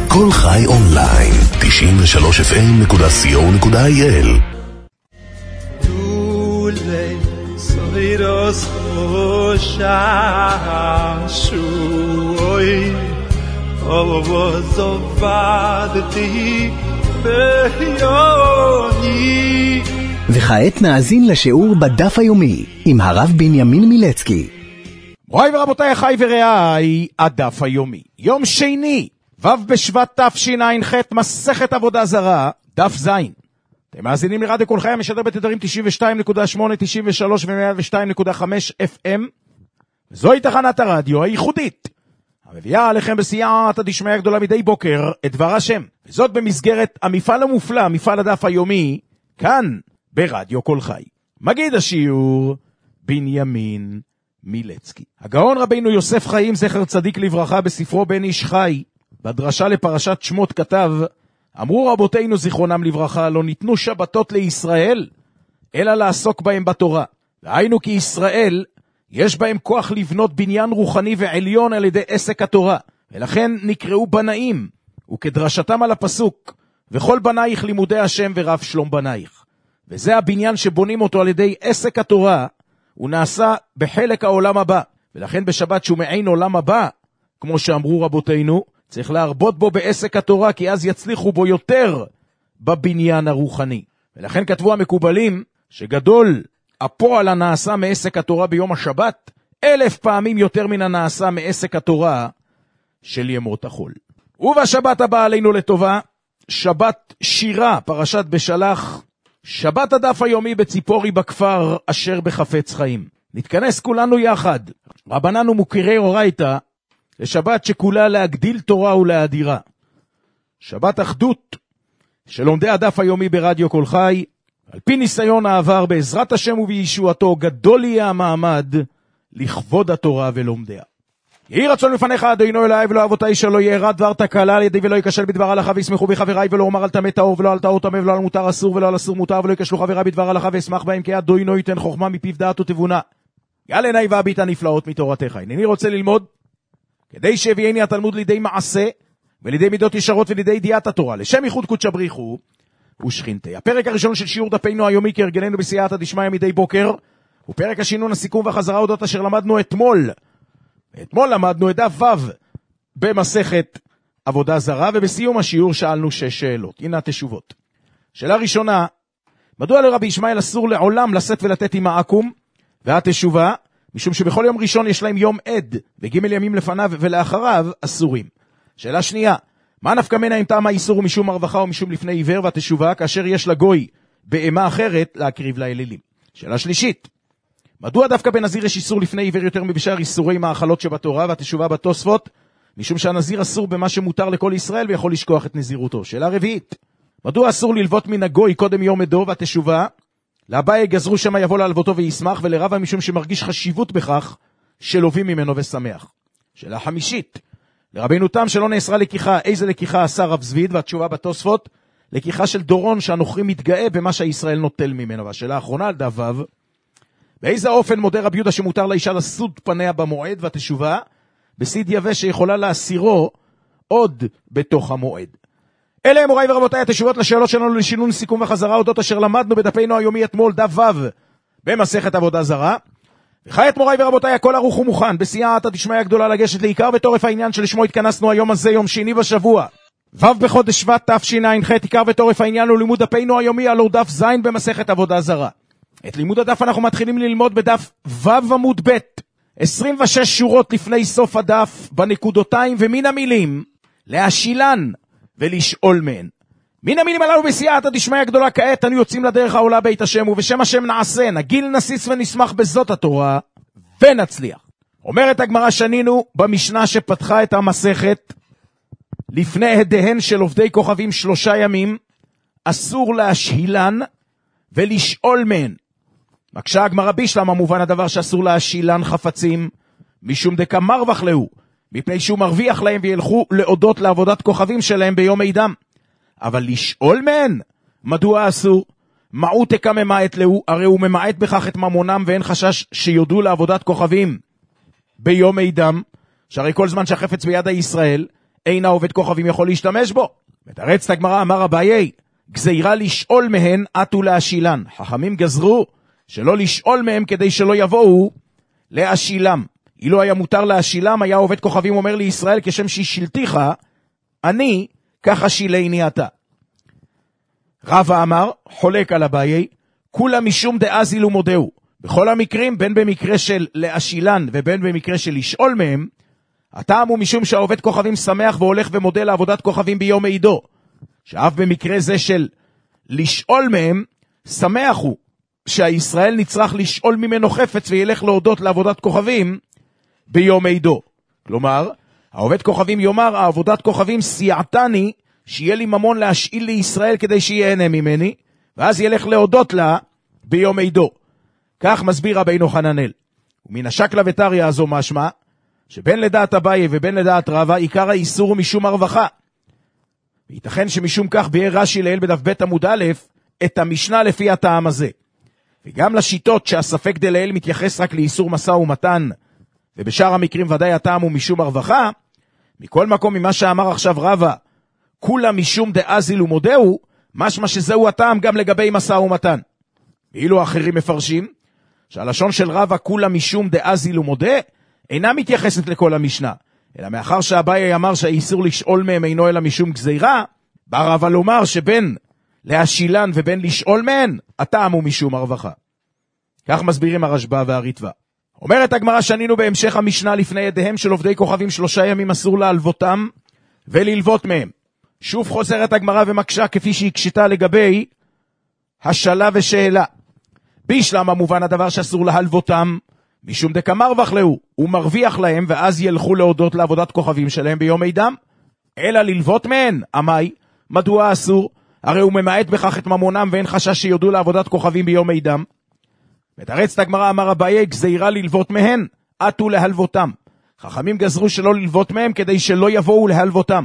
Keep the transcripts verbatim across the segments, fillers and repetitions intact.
כל חי אונליין, תשעים ושלוש אף אם נקודה סי או נקודה איי אל. דולי סוירוס חושע שוי אובו זובדתי ביוני. וכעת נאזין לשיעור בדף היומי עם הרב בנימין מילצקי. מוריי ורבותיי, אחי ורעיי, הדף היומי. יום שני, ו' בשבט תשע"ח, מסכת עבודה זרה, דף זין. אתם מאזינים לרדיו כל חי, המשדר בתדרים תשעים ושתיים נקודה שמונה, תשעים ושלוש ו-מאה ושתיים נקודה חמש אף אם. זוהי תחנת הרדיו הייחודית, המביאה עליכם בסייעתא דשמיא גדולה מדי בוקר את דבר השם. וזאת במסגרת המפעל המופלא, מפעל הדף היומי, כאן ברדיו כל חי. מגיד השיעור, בנימין מילצקי. הגאון רבינו יוסף חיים זכר צדיק לברכה בספרו בן איש חי, בדרשה לפרשת שמות כתב, אמרו רבותינו זיכרונם לברכה, לא ניתנו שבתות לישראל, אלא לעסוק בהם בתורה. והיינו כי ישראל, יש בהם כוח לבנות בניין רוחני ועליון על ידי עסק התורה, ולכן נקראו בנאים, וכדרשתם על הפסוק, וכל בנייך לימודי השם ורב שלום בנייך. וזה הבניין שבונים אותו על ידי עסק התורה, הוא נעשה בחלק העולם הבא, ולכן בשבת שהוא מעין עולם הבא, כמו שאמרו רבותינו, צריך להרבות בו בעסק התורה, כי אז יצליחו בו יותר בבניין הרוחני. ולכן כתבו המקובלים, שגדול הפועל הנעשה מעסק התורה ביום השבת, אלף פעמים יותר מן הנעשה מעסק התורה של ימות החול. ובשבת הבאה עלינו לטובה, שבת שירה, פרשת בשלח, שבת הדף היומי בציפורי בכפר אשר בחפץ חיים. נתכנס כולנו יחד, רבנן ומוקירי אורייתא, לשבת שכולה להגדיל תורה ולהדירה. שבת אחדות של לומדי הדף היומי ברדיו כל חי, על פי ניסיון העבר בעזרת השם ובישועתו, גדול יהיה המעמד לכבוד התורה ולומדיה. יהי רצון לפניך אדוני אלוהי ולא אבותיי, שלא יהיה רע דבר תקלה על ידי ולא ייכשל בדבר הלכה, וישמחו בחבריי, ולא אומר על טמא טהור ולא על טהור טמא, ולא על מותר אסור ולא על אסור מותר, ולא ייכשלו חבריי בדבר הלכה, וישמח בהם, כי אדוני ייתן חוכמה מפיו דעת ותבונה. גל עיניי והביט הנפלאות מתורתך. הנני רוצה ללמוד כדי שהביאני התלמוד לידי מעשה ולידי מידות ישרות ולידי ידיעת התורה, לשם ייחוד קודש בריחו ושכינתי. הפרק הראשון של שיעור דפנו היומי כהרגלנו בסייעתא דשמיא מדי בוקר, הוא פרק השינון, הסיכום והחזרה אודות אשר למדנו אתמול. אתמול למדנו את דף ו' במסכת עבודה זרה, ובסיום השיעור שאלנו שש שאלות. הנה התשובות. שאלה ראשונה, מדוע לרבי ישמעאל אסור לעולם לשאת ולתת עם העקום? והתשובה, משום שבכל יום ראשון יש להם יום עד, וגימל ימים לפניו ולאחריו אסורים. שאלה שנייה, מה נפקא מינה אם טעם האיסור הוא משום הרווחה או משום לפני עיוור? והתשובה, כאשר יש לגוי בהמה אחרת להקריב לאלילים. שאלה שלישית, מדוע דווקא בנזיר יש איסור לפני עיוור יותר מבשאר איסורי מאכלות שבתורה? והתשובה בתוספות, משום שהנזיר אסור במה שמותר לכל ישראל ויכול לשכוח את נזירותו. שאלה רביעית, מדוע אסור ללוות מן הגוי קודם יום עדו? והתשובה, לאביי גזרו שמה יבוא להלוותו וישמח, ולרבה משום שמרגיש חשיבות בכך שלובים ממנו ושמח. שאלה חמישית, לרבינו תם שלא נאסרה לקיחה, איזה לקיחה עשה רב זביד? והתשובה בתוספות, לקיחה של דורון שהנוכרי מתגאה במה שהישראל נוטל ממנו. והשאלה האחרונה על דף ו', באיזה אופן מודה רבי יהודה שמותר לאישה לסוד פניה במועד? והתשובה, בסיד יבש שיכולה להסירו עוד בתוך המועד. אלה הם מוריי ורבותיי התשובות לשאלות שלנו לשינון סיכום וחזרה אודות אשר למדנו בדפנו היומי אתמול, דף ו' במסכת עבודה זרה. וכעת מוריי ורבותיי, הכל ערוך ומוכן בסייעתא דשמיא גדולה לגשת לעיקר ותורף העניין שלשמו התכנסנו היום הזה, יום שני בשבוע, ו' בחודש שבט תשע"ח. עיקר ותורף העניין הוא לימוד דפנו היומי, הלוא דף ז' במסכת עבודה זרה. את לימוד הדף אנחנו מתחילים ללמוד בדף ו' עמוד ב', עשרים ושש שורות לפני סוף הדף, בנקודותיים ומן המילים להשילן ולשאול מהן. מן המילים הללו בסייעתא דשמיא גדולה. כעת אנו יוצאים לדרך העולה בית השם, ובשם השם נעשה, נגיל נסיס ונשמח בזאת התורה ונצליח. אומרת הגמרא, שנינו במשנה שפתחה את המסכת, לפני הדהן של עובדי כוכבים שלושה ימים אסור להשהילן ולשאול מהן. מקשה הגמרא, בישלמה מובן הדבר שאסור להשהילן חפצים, משום דקמרווח להו, מפני שהוא מרוויח להם וילכו להודות לעבודת כוכבים שלהם ביום עידם. אבל לשאול מהן, מדוע אסור? מהו תקממאת להו, הרי הוא ממעט בכך את ממונם, ואין חשש שיודו לעבודת כוכבים ביום עידם, שהרי כל זמן שהחפץ ביד הישראל, אין העובד כוכבים יכול להשתמש בו. מתרץ את הגמרא, אמר אביי, גזירה לשאול מהן עטו להשילן. חכמים גזרו שלא לשאול מהם כדי שלא יבואו להשילם. אילו היה מותר להשילם, היה עובד כוכבים אומר לישראל, כשם שהשילתיך, אני, ככה שילני אתה. רבא אמר, חולק על אביי, כולה משום דאזיל ומודהו. בכל המקרים, בין במקרה של להשילן ובין במקרה של לשאול מהם, הטעם הוא משום שהעובד כוכבים שמח והולך ומודה לעבודת כוכבים ביום עידו. שאף במקרה זה של לשאול מהם, שמח הוא שהישראל נצטרך לשאול ממנו חפץ וילך להודות לעבודת כוכבים ביום עידו. כלומר, העובד כוכבים יאמר, העבודת כוכבים סייעתני, שיהיה לי ממון להשאיל לישראל כדי שיהנה ממני, ואז ילך להודות לה ביום עידו. כך מסביר רבינו חננאל. ומן השקלא וטריא הזו משמע, שבין לדעת אביי ובין לדעת רבא, עיקר האיסור משום הרווחה. וייתכן שמשום כך ביאר רש"י לעיל בדף ב' עמוד א' את המשנה לפי הטעם הזה. וגם לשיטות שהספק דלעיל מתייחס רק לאיסור משא ומתן, ובשאר המקרים ודאי הטעם הוא משום הרווחה, מכל מקום ממה שאמר עכשיו רבא, כולה משום דאזיל ומודהו, משמע שזהו הטעם גם לגבי משא ומתן. ואילו האחרים מפרשים, שהלשון של רבא כולה משום דאזיל ומודה, אינה מתייחסת לכל המשנה, אלא מאחר שאביי אמר שהאיסור לשאול מהם אינו אלא משום גזירה, בא רבא לומר שבין להשילן ובין לשאול מהן, הטעם הוא משום הרווחה. כך מסבירים הרשב"א והריטב"א. אומרת הגמרא, שנינו בהמשך המשנה, לפני ידיהם של עובדי כוכבים שלושה ימים אסור להלוותם וללוות מהם. שוב חוזרת הגמרא ומקשה כפי שהקשתה לגבי השאלה ושאלה. בישלמה מובן הדבר שאסור להלוותם, משום דקמרווח להו, הוא מרוויח להם ואז ילכו להודות לעבודת כוכבים שלהם ביום עידם. אלא ללוות מהן, אמי, מדוע אסור? הרי הוא ממעט בכך את ממונם ואין חשש שיודו לעבודת כוכבים ביום עידם. מתרץ את הגמרא, אמר אביי, גזירה ללוות מהן, עטו להלוותם. חכמים גזרו שלא ללוות מהם כדי שלא יבואו להלוותם.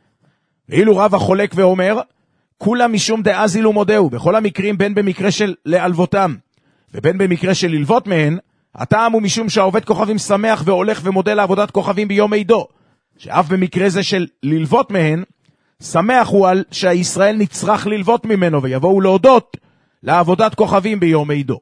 ואילו רבא חולק ואומר, כולה משום דאזיל ומודהו, בכל המקרים בין במקרה של להלוותם ובין במקרה של ללוות מהן, הטעם הוא משום שהעובד כוכבים שמח והולך ומודה לעבודת כוכבים ביום עידו, שאף במקרה זה של ללוות מהן, שמח הוא על שהישראל נצטרך ללוות ממנו ויבואו להודות לעבודת כוכבים ביום עידו.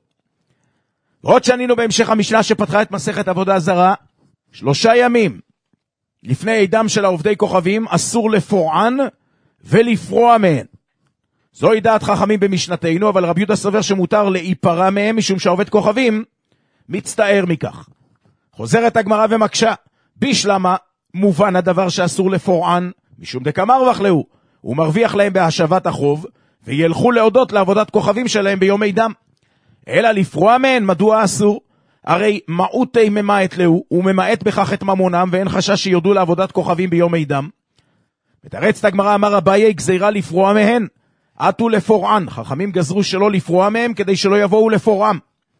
ועוד שנינו בהמשך המשנה שפתחה את מסכת עבודה זרה, שלושה ימים לפני עידם של העובדי כוכבים אסור לפורען ולפרוע מהן. זוהי דעת חכמים במשנתנו, אבל רבי יהודה סובר שמותר להיפרע מהם משום שהעובד כוכבים מצטער מכך. חוזרת הגמרא ומקשה, בישלמה מובן הדבר שאסור לפורען, משום דקמרווח להו, הוא מרוויח להם בהשבת החוב, וילכו להודות לעבודת כוכבים שלהם ביום עידם. אלא לפרוע מהן, מדוע אסור? הרי מעוטי ממעט להו, הוא ממעט בכך את ממונם, ואין חשש שיודו לעבודת כוכבים ביום עידם. מתרץ את הגמרא, אמר אביי, גזירה לפרוע מהן, עטו לפורען. חכמים גזרו שלא לפרוע מהם כדי שלא יבואו לפורעם.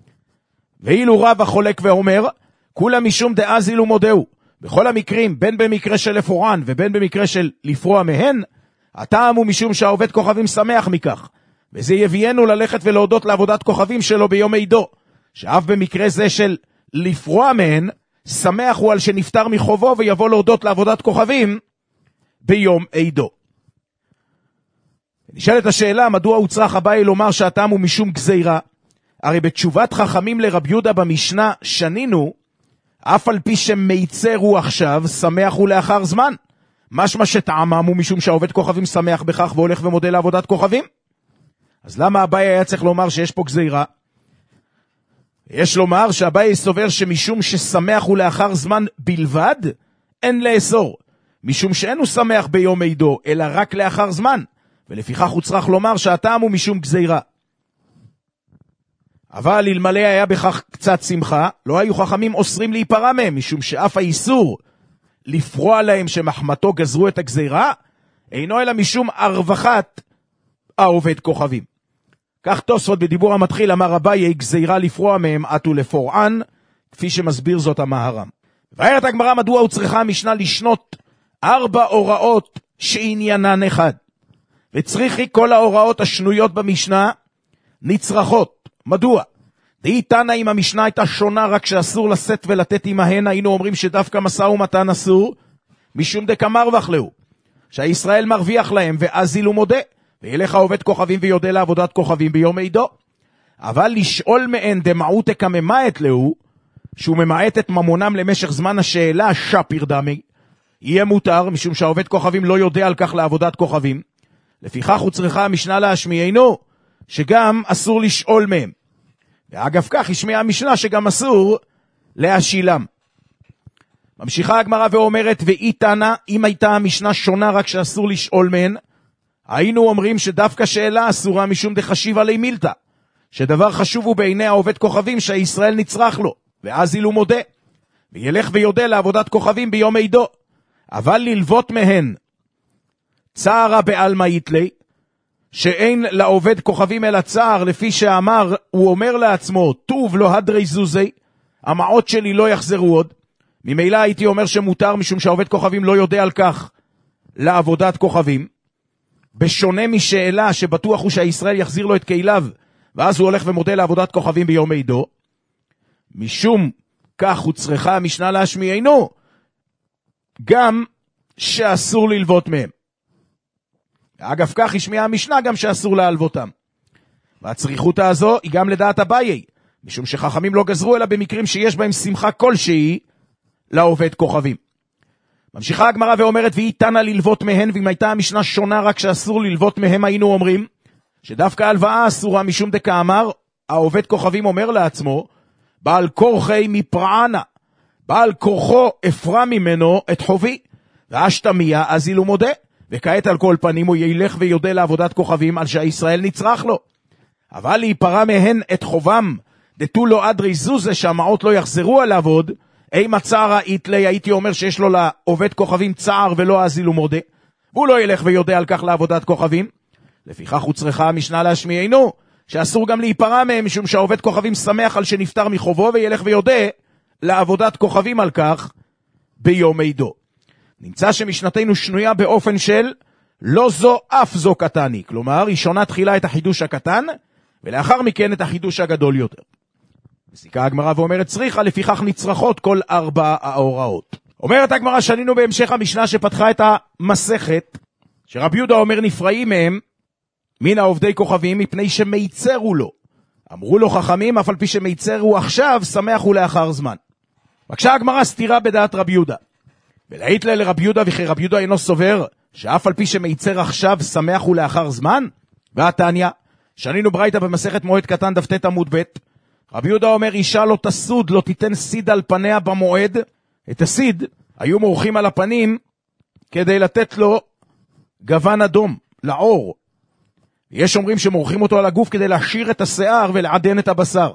ואילו רבא חולק ואומר, כולה משום דאזיל ומודהו. בכל המקרים, בין במקרה של לפורען ובין במקרה של לפרוע מהן, הטעם הוא משום שהעובד כוכבים שמח מכך, וזה יביאנו ללכת ולהודות לעבודת כוכבים שלו ביום עידו, שאף במקרה זה של לפרוע מהן, שמח הוא על שנפטר מחובו ויבוא להודות לעבודת כוכבים ביום עידו. נשאלת השאלה, מדוע הוא צריך אביי לומר שהטעם הוא משום גזירה? הרי בתשובת חכמים לרבי יהודה במשנה שנינו, אף על פי שמייצר הוא עכשיו, שמח הוא לאחר זמן. משמע שטעמם הוא משום שהעובד כוכבים שמח בכך והולך ומודה לעבודת כוכבים. אז למה אביי היה צריך לומר שיש פה גזירה? יש לומר שאביי סובר שמשום ששמח הוא לאחר זמן בלבד, אין לאסור. משום שאין הוא שמח ביום עידו, אלא רק לאחר זמן. ולפיכך הוא צריך לומר שהטעם הוא משום גזירה. אבל אלמלא היה בכך קצת שמחה, לא היו חכמים אוסרים להיפרע מהם, משום שאף האיסור לפרוע להם שמחמתו גזרו את הגזירה, אינו אלא משום הרווחת העובד כוכבים. כך תוספות בדיבור המתחיל אמר אביי, גזירה לפרוע מהם עטו לפורען, כפי שמסביר זאת המהר"ם. ואומרת הגמרא, מדוע הוא צריכה המשנה לשנות ארבע הוראות שעניינן אחד, וצריכי כל ההוראות השנויות במשנה נצרכות. מדוע? דהי תנא, אם המשנה הייתה שונה רק שאסור לשאת ולתת עמהן, היינו אומרים שדווקא משא ומתן אסור, משום דקמרווח לו, שהישראל מרוויח להם, ואזיל ומודה, וילך העובד כוכבים ויודה לעבודת כוכבים ביום עידו. אבל לשאול מהן דמעות כממעט לו, שהוא ממעט את ממונם למשך זמן השאלה שפיר דמי, יהיה מותר, משום שהעובד כוכבים לא יודע על כך לעבודת כוכבים. לפיכך הוא צריכה המשנה להשמיענו, שגם אסור לשאול מהם. ואגב כך השמיע המשנה שגם אסור להשילם. ממשיכה הגמרא ואומרת, ואי תנא, אם הייתה המשנה שונה רק שאסור לשאול מהן, היינו אומרים שדווקא שאלה אסורה משום דחשיב עלי מילתא, שדבר חשוב הוא בעיני העובד כוכבים שהישראל נצרך לו, ואז אילו מודה, וילך ויודה לעבודת כוכבים ביום עידו. אבל ללוות מהן צערה בעלמא יתלי, שאין לעובד כוכבים אלא צער, לפי שאמר, הוא אומר לעצמו, טוב לא הדרי זוזי, המעות שלי לא יחזרו עוד. ממילא הייתי אומר שמותר, משום שהעובד כוכבים לא יודע על כך לעבודת כוכבים, בשונה משאלה שבטוח הוא שהישראל יחזיר לו את קהיליו, ואז הוא הולך ומודה לעבודת כוכבים ביום עידו. משום כך הוא צריכה המשנה להשמיענו, גם שאסור ללוות מהם. אגב כך השמיעה המשנה גם שאסור להלוותם. והצריכות הזו היא גם לדעת אביי, משום שחכמים לא גזרו אלא במקרים שיש בהם שמחה כלשהי לעובד כוכבים. ממשיכה הגמרא ואומרת, והיא תנא ללוות מהן, ואם הייתה המשנה שונה רק שאסור ללוות מהם, היינו אומרים שדווקא הלוואה אסורה, משום דקאמר, העובד כוכבים אומר לעצמו, בעל כורחי מפרענה, בעל כורחו אפרה ממנו את חובי, ואשתמיה אזיל ומודה, וכעת על כל פנים הוא ילך ויודה לעבודת כוכבים על שהישראל נצרך לו. אבל להיפרע מהן את חובם, דתו לו אדרי זוזה, שהמעות לא יחזרו עליו עוד, אימה צערה איתלי, הייתי אומר שיש לו לעובד כוכבים צער ולא אזיל ומודה, והוא לא ילך ויודה על כך לעבודת כוכבים. לפיכך הוא צריכה המשנה להשמיענו, שאסור גם להיפרע מהם, משום שהעובד כוכבים שמח על שנפטר מחובו, וילך ויודה לעבודת כוכבים על כך ביום עידו. נמצא שמשנתנו שנויה באופן של לא זו אף זו קטני, כלומר ראשונה תחילה את החידוש הקטן, ולאחר מכן את החידוש הגדול יותר. מסיקה הגמרא ואומרת צריכה, לפיכך נצרכות כל ארבע ההוראות. אומרת הגמרא, שנינו בהמשך המשנה שפתחה את המסכת, שרבי יהודה אומר נפרעים מהם מן העובדי כוכבים מפני שמייצרו לו. אמרו לו חכמים, אף על פי שמייצרו עכשיו, שמח הוא לאחר זמן. בקשה הגמרא סתירה בדעת רבי יהודה. ולהית לה לרבי יהודה, וכי רבי יהודה אינו סובר, שאף על פי שמייצר עכשיו, שמח הוא לאחר זמן? והתניא, שנינו ברייתא במסכת מועד קטן דף ט עמוד ב', רבי יהודה אומר, אישה לא תסוד, לא תיתן סיד על פניה במועד. את הסיד היו מורחים על הפנים כדי לתת לו גוון אדום, לאור. יש אומרים שמורחים אותו על הגוף כדי להשאיר את השיער ולעדן את הבשר.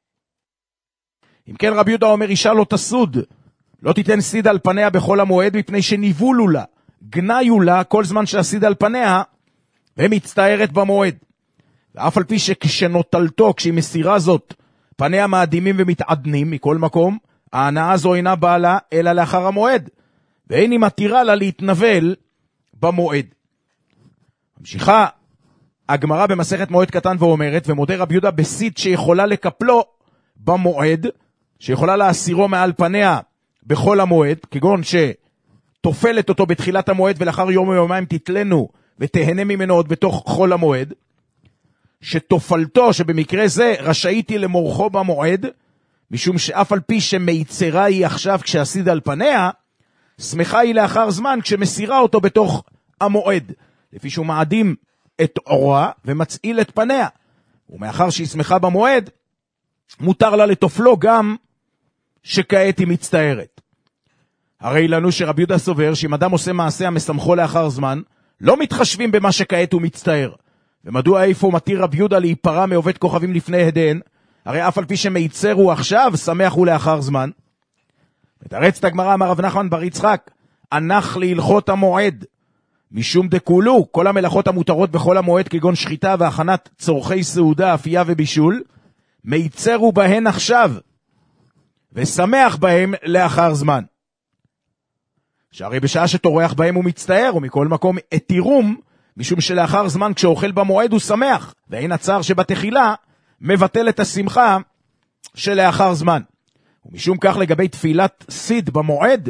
אם כן רבי יהודה אומר, אישה לא תסוד, לא תיתן סיד על פניה בכל המועד, מפני שניבולו לה, גניו לה, כל זמן שהסיד על פניה, ומצטערת במועד. ואף על פי שכשנוטלתו, כשהיא מסירה זאת, פניה מאדימים ומתעדנים מכל מקום, ההנאה זו אינה באה לה, אלא לאחר המועד, ואין היא מתירה לה להתנבל במועד. ממשיכה הגמרא במסכת מועד קטן ואומרת, ומודה רבי יהודה בסיד שיכולה לקפלו במועד, שיכולה להסירו מעל פניה בכל המועד, כגון שתופלת אותו בתחילת המועד ולאחר יום או יומיים תתלנו ותהנה ממנו עוד בתוך חול המועד, שתופלתו שבמקרה זה רשאיתי למורחו במועד, משום שאף על פי שמייצרה היא עכשיו כשהסיד על פניה, שמחה היא לאחר זמן כשמסירה אותו בתוך המועד, לפי שהוא מאדים את אורה ומצעיל את פניה, ומאחר שהיא שמחה במועד, מותר לה לתופלו גם שכעת היא מצטערת. הרי לנו שרבי יהודה סובר שאם אדם עושה מעשה המשמחו לאחר זמן, לא מתחשבים במה שכעת הוא מצטער. ומדוע איפה מתיר רבי יהודה להיפרע מעובד כוכבים לפני הדן? הרי אף על פי שמייצר הוא עכשיו, שמח הוא לאחר זמן. מתרץ את הגמרא, אמר רב נחמן בר יצחק, הנח להלכות המועד, משום דקולו, כל המלאכות המותרות בכל המועד, כגון שחיטה והכנת צורכי סעודה, אפייה ובישול, מייצרו בהן עכשיו, ושמח בהם לאחר זמן. שהרי בשעה שתורח בהם הוא מצטער, ומכל מקום התירום, משום שלאחר זמן כשאוכל במועד הוא שמח, ואין הצער שבתחילה מבטל את השמחה שלאחר זמן. ומשום כך לגבי תפילת סיד במועד,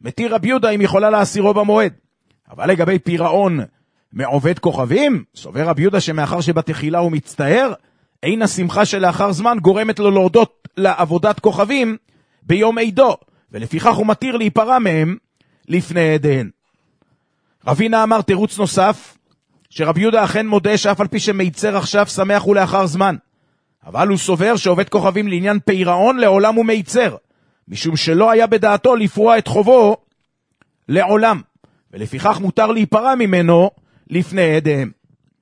מתיר רבי יהודה אם יכולה להסירו במועד. אבל לגבי פירעון מעובד כוכבים, סובר רבי יהודה שמאחר שבתחילה הוא מצטער, אין השמחה שלאחר זמן גורמת לו להודות לעבודת כוכבים ביום עידו, ולפיכך הוא מתיר להיפרע מהם לפני עדיהן. רבינה אמר תירוץ נוסף, שרבי יהודה אכן מודה שאף על פי שמיצר עכשיו שמח הוא לאחר זמן, אבל הוא סובר שעובד כוכבים לעניין פירעון לעולם הוא מיצר, משום שלא היה בדעתו לפרוע את חובו לעולם, ולפיכך מותר להיפרע ממנו לפני עדיהם.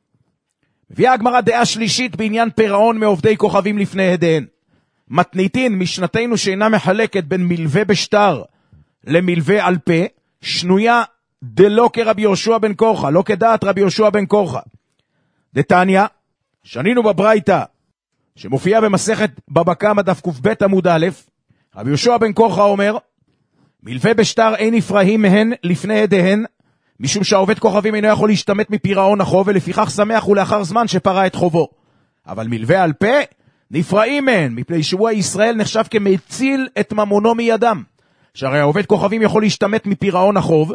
מביאה הגמרא דעה שלישית בעניין פירעון מעובדי כוכבים לפני עדיהן. מתניתין משנתנו שאינה מחלקת בין מלווה בשטר למלווה על פה, שנויה דלא כרבי יהושע בן קורחה, לא כדעת רבי יהושע בן קורחה. דתניא, שנינו בברייתא, שמופיעה במסכת בבא קמא דף קב עמוד א', רבי יהושע בן קורחה אומר, מלווה בשטר אין נפרעים מהן לפני עדיהן, משום שהעובד כוכבים אינו יכול להשתמט מפירעון החוב, ולפיכך שמח הוא לאחר זמן שפרע את חובו. אבל מלווה על פה נפרעים מהן, מפני שהוא ישראל נחשב כמציל את ממונו מידם, שהרי העובד כוכבים יכול להשתמט מפירעון החוב,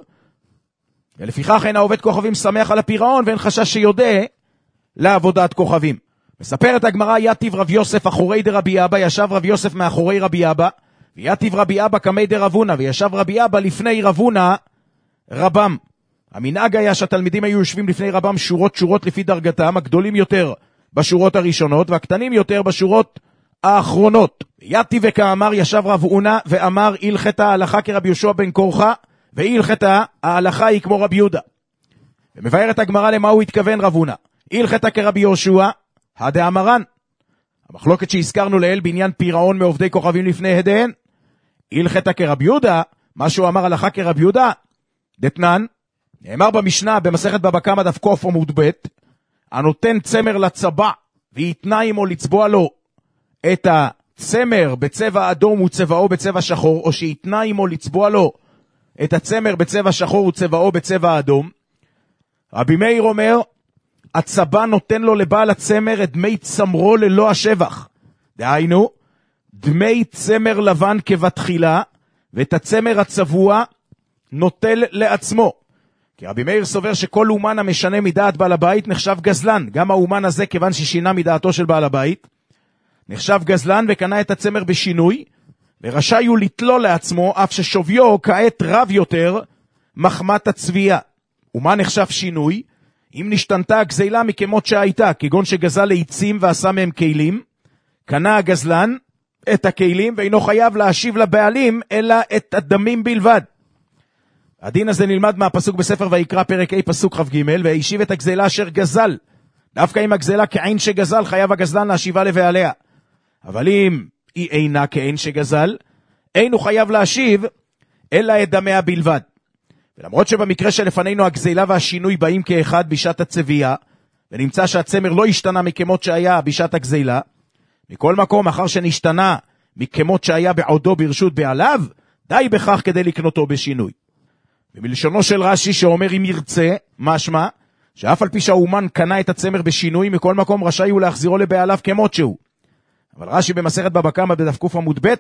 ולפיכך אין העובד כוכבים שמח על הפירעון, ואין חשש שיודע לעבודת כוכבים. מספרת הגמרא, יתיב רב יוסף אחורי דרבי אבא, ישב רב יוסף מאחורי רבי אבא, ויתיב רבי אבא כמי דרבונה, וישב רבי אבא לפני רבונה רבם. המנהג היה שהתלמידים היו יושבים לפני רבם שורות שורות לפי דרגתם, הגדולים יותר בשורות הראשונות והקטנים יותר בשורות האחרונות. יתיב וכאמר ישב רב הונא ואמר הלכת ההלכה כרבי יהושע בן קורחה, והלכת ההלכה היא כמו רבי יהודה. ומבארת הגמרא למה הוא התכוון רב הונא. הלכת כרבי יהושע הדאמרן. המחלוקת שהזכרנו לאל בעניין פירעון מעובדי כוכבים לפני עדיהן. הלכת כרבי יהודה, מה שהוא אמר הלכה כרבי יהודה, דתנן, נאמר במשנה במסכת בבא קמא דף ק' עמוד ב', הנותן צמר לצבע ויתנה עמו לצבוע לו את הצמר בצבע אדום וצבעו בצבע שחור, או שיתנה עמו לצבוע לו את הצמר בצבע שחור וצבעו בצבע אדום. רבי מאיר אומר, הצבע נותן לו לבעל הצמר את דמי צמרו ללא השבח. דהיינו, דמי צמר לבן כבתחילה, ואת הצמר הצבוע נוטל לעצמו. כי רבי מאיר סובר שכל אומן המשנה מדעת בעל הבית נחשב גזלן. גם האומן הזה, כיוון ששינה מדעתו של בעל הבית, נחשב גזלן וקנה את הצמר בשינוי, ורשאי הוא לתלול לעצמו, אף ששוויו כעת רב יותר מחמת הצביעה. ומה נחשב שינוי? אם נשתנתה הגזילה מכמות שהייתה, כגון שגזל לעצים ועשה מהם כלים, קנה הגזלן את הכלים ואינו חייב להשיב לבעלים, אלא את הדמים בלבד. הדין הזה נלמד מהפסוק בספר ויקרא פרק A פסוק כ"ג, והשיב את הגזלה אשר גזל. דווקא אם הגזלה כעין שגזל, חייב הגזלן להשיבה לבעליה. אבל אם היא אינה כעין שגזל, אין הוא חייב להשיב, אלא את דמיה בלבד. ולמרות שבמקרה שלפנינו הגזלה והשינוי באים כאחד בשעת הצביעה, ונמצא שהצמר לא השתנה מכמות שהיה בשעת הגזלה, מכל מקום, אחר שנשתנה מכמות שהיה בעודו ברשות בעליו, די בכך כדי לקנותו בשינוי. ומלשונו של רש"י שאומר אם ירצה, משמע, שאף על פי שהאומן קנה את הצמר בשינוי, מכל מקום רשאי הוא להחזירו לבעליו כמות שהוא. אבל רש"י במסכת בבא קמא בדף ק' עמוד ב'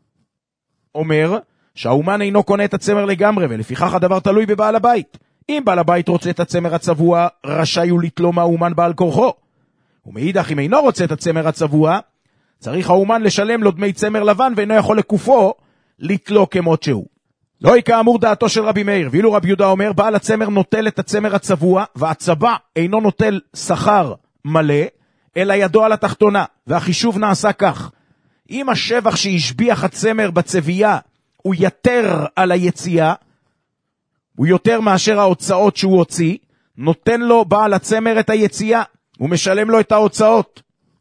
אומר שהאומן אינו קונה את הצמר לגמרי, ולפיכך הדבר תלוי בבעל הבית. אם בעל הבית רוצה את הצמר הצבוע, רשאי הוא לתלו מהאומן בעל כורחו. ומאידך אם אינו רוצה את הצמר הצבוע, צריך האומן לשלם לו דמי צמר לבן, ואינו יכול לקופו לתלו כמות שהוא. לא היא כאמור דעתו של רבי מאיר, ואילו רבי יהודה אומר, בעל הצמר נוטל את הצמר הצבוע, והצבע אינו נוטל שכר מלא, אלא ידו על התחתונה, והחישוב נעשה כך. אם השבח שהשביח הצמר בצבייה, הוא יותר על היציאה, הוא יותר מאשר ההוצאות שהוא הוציא, נותן לו בעל הצמר את היציאה, הוא משלם לו את ההוצאות.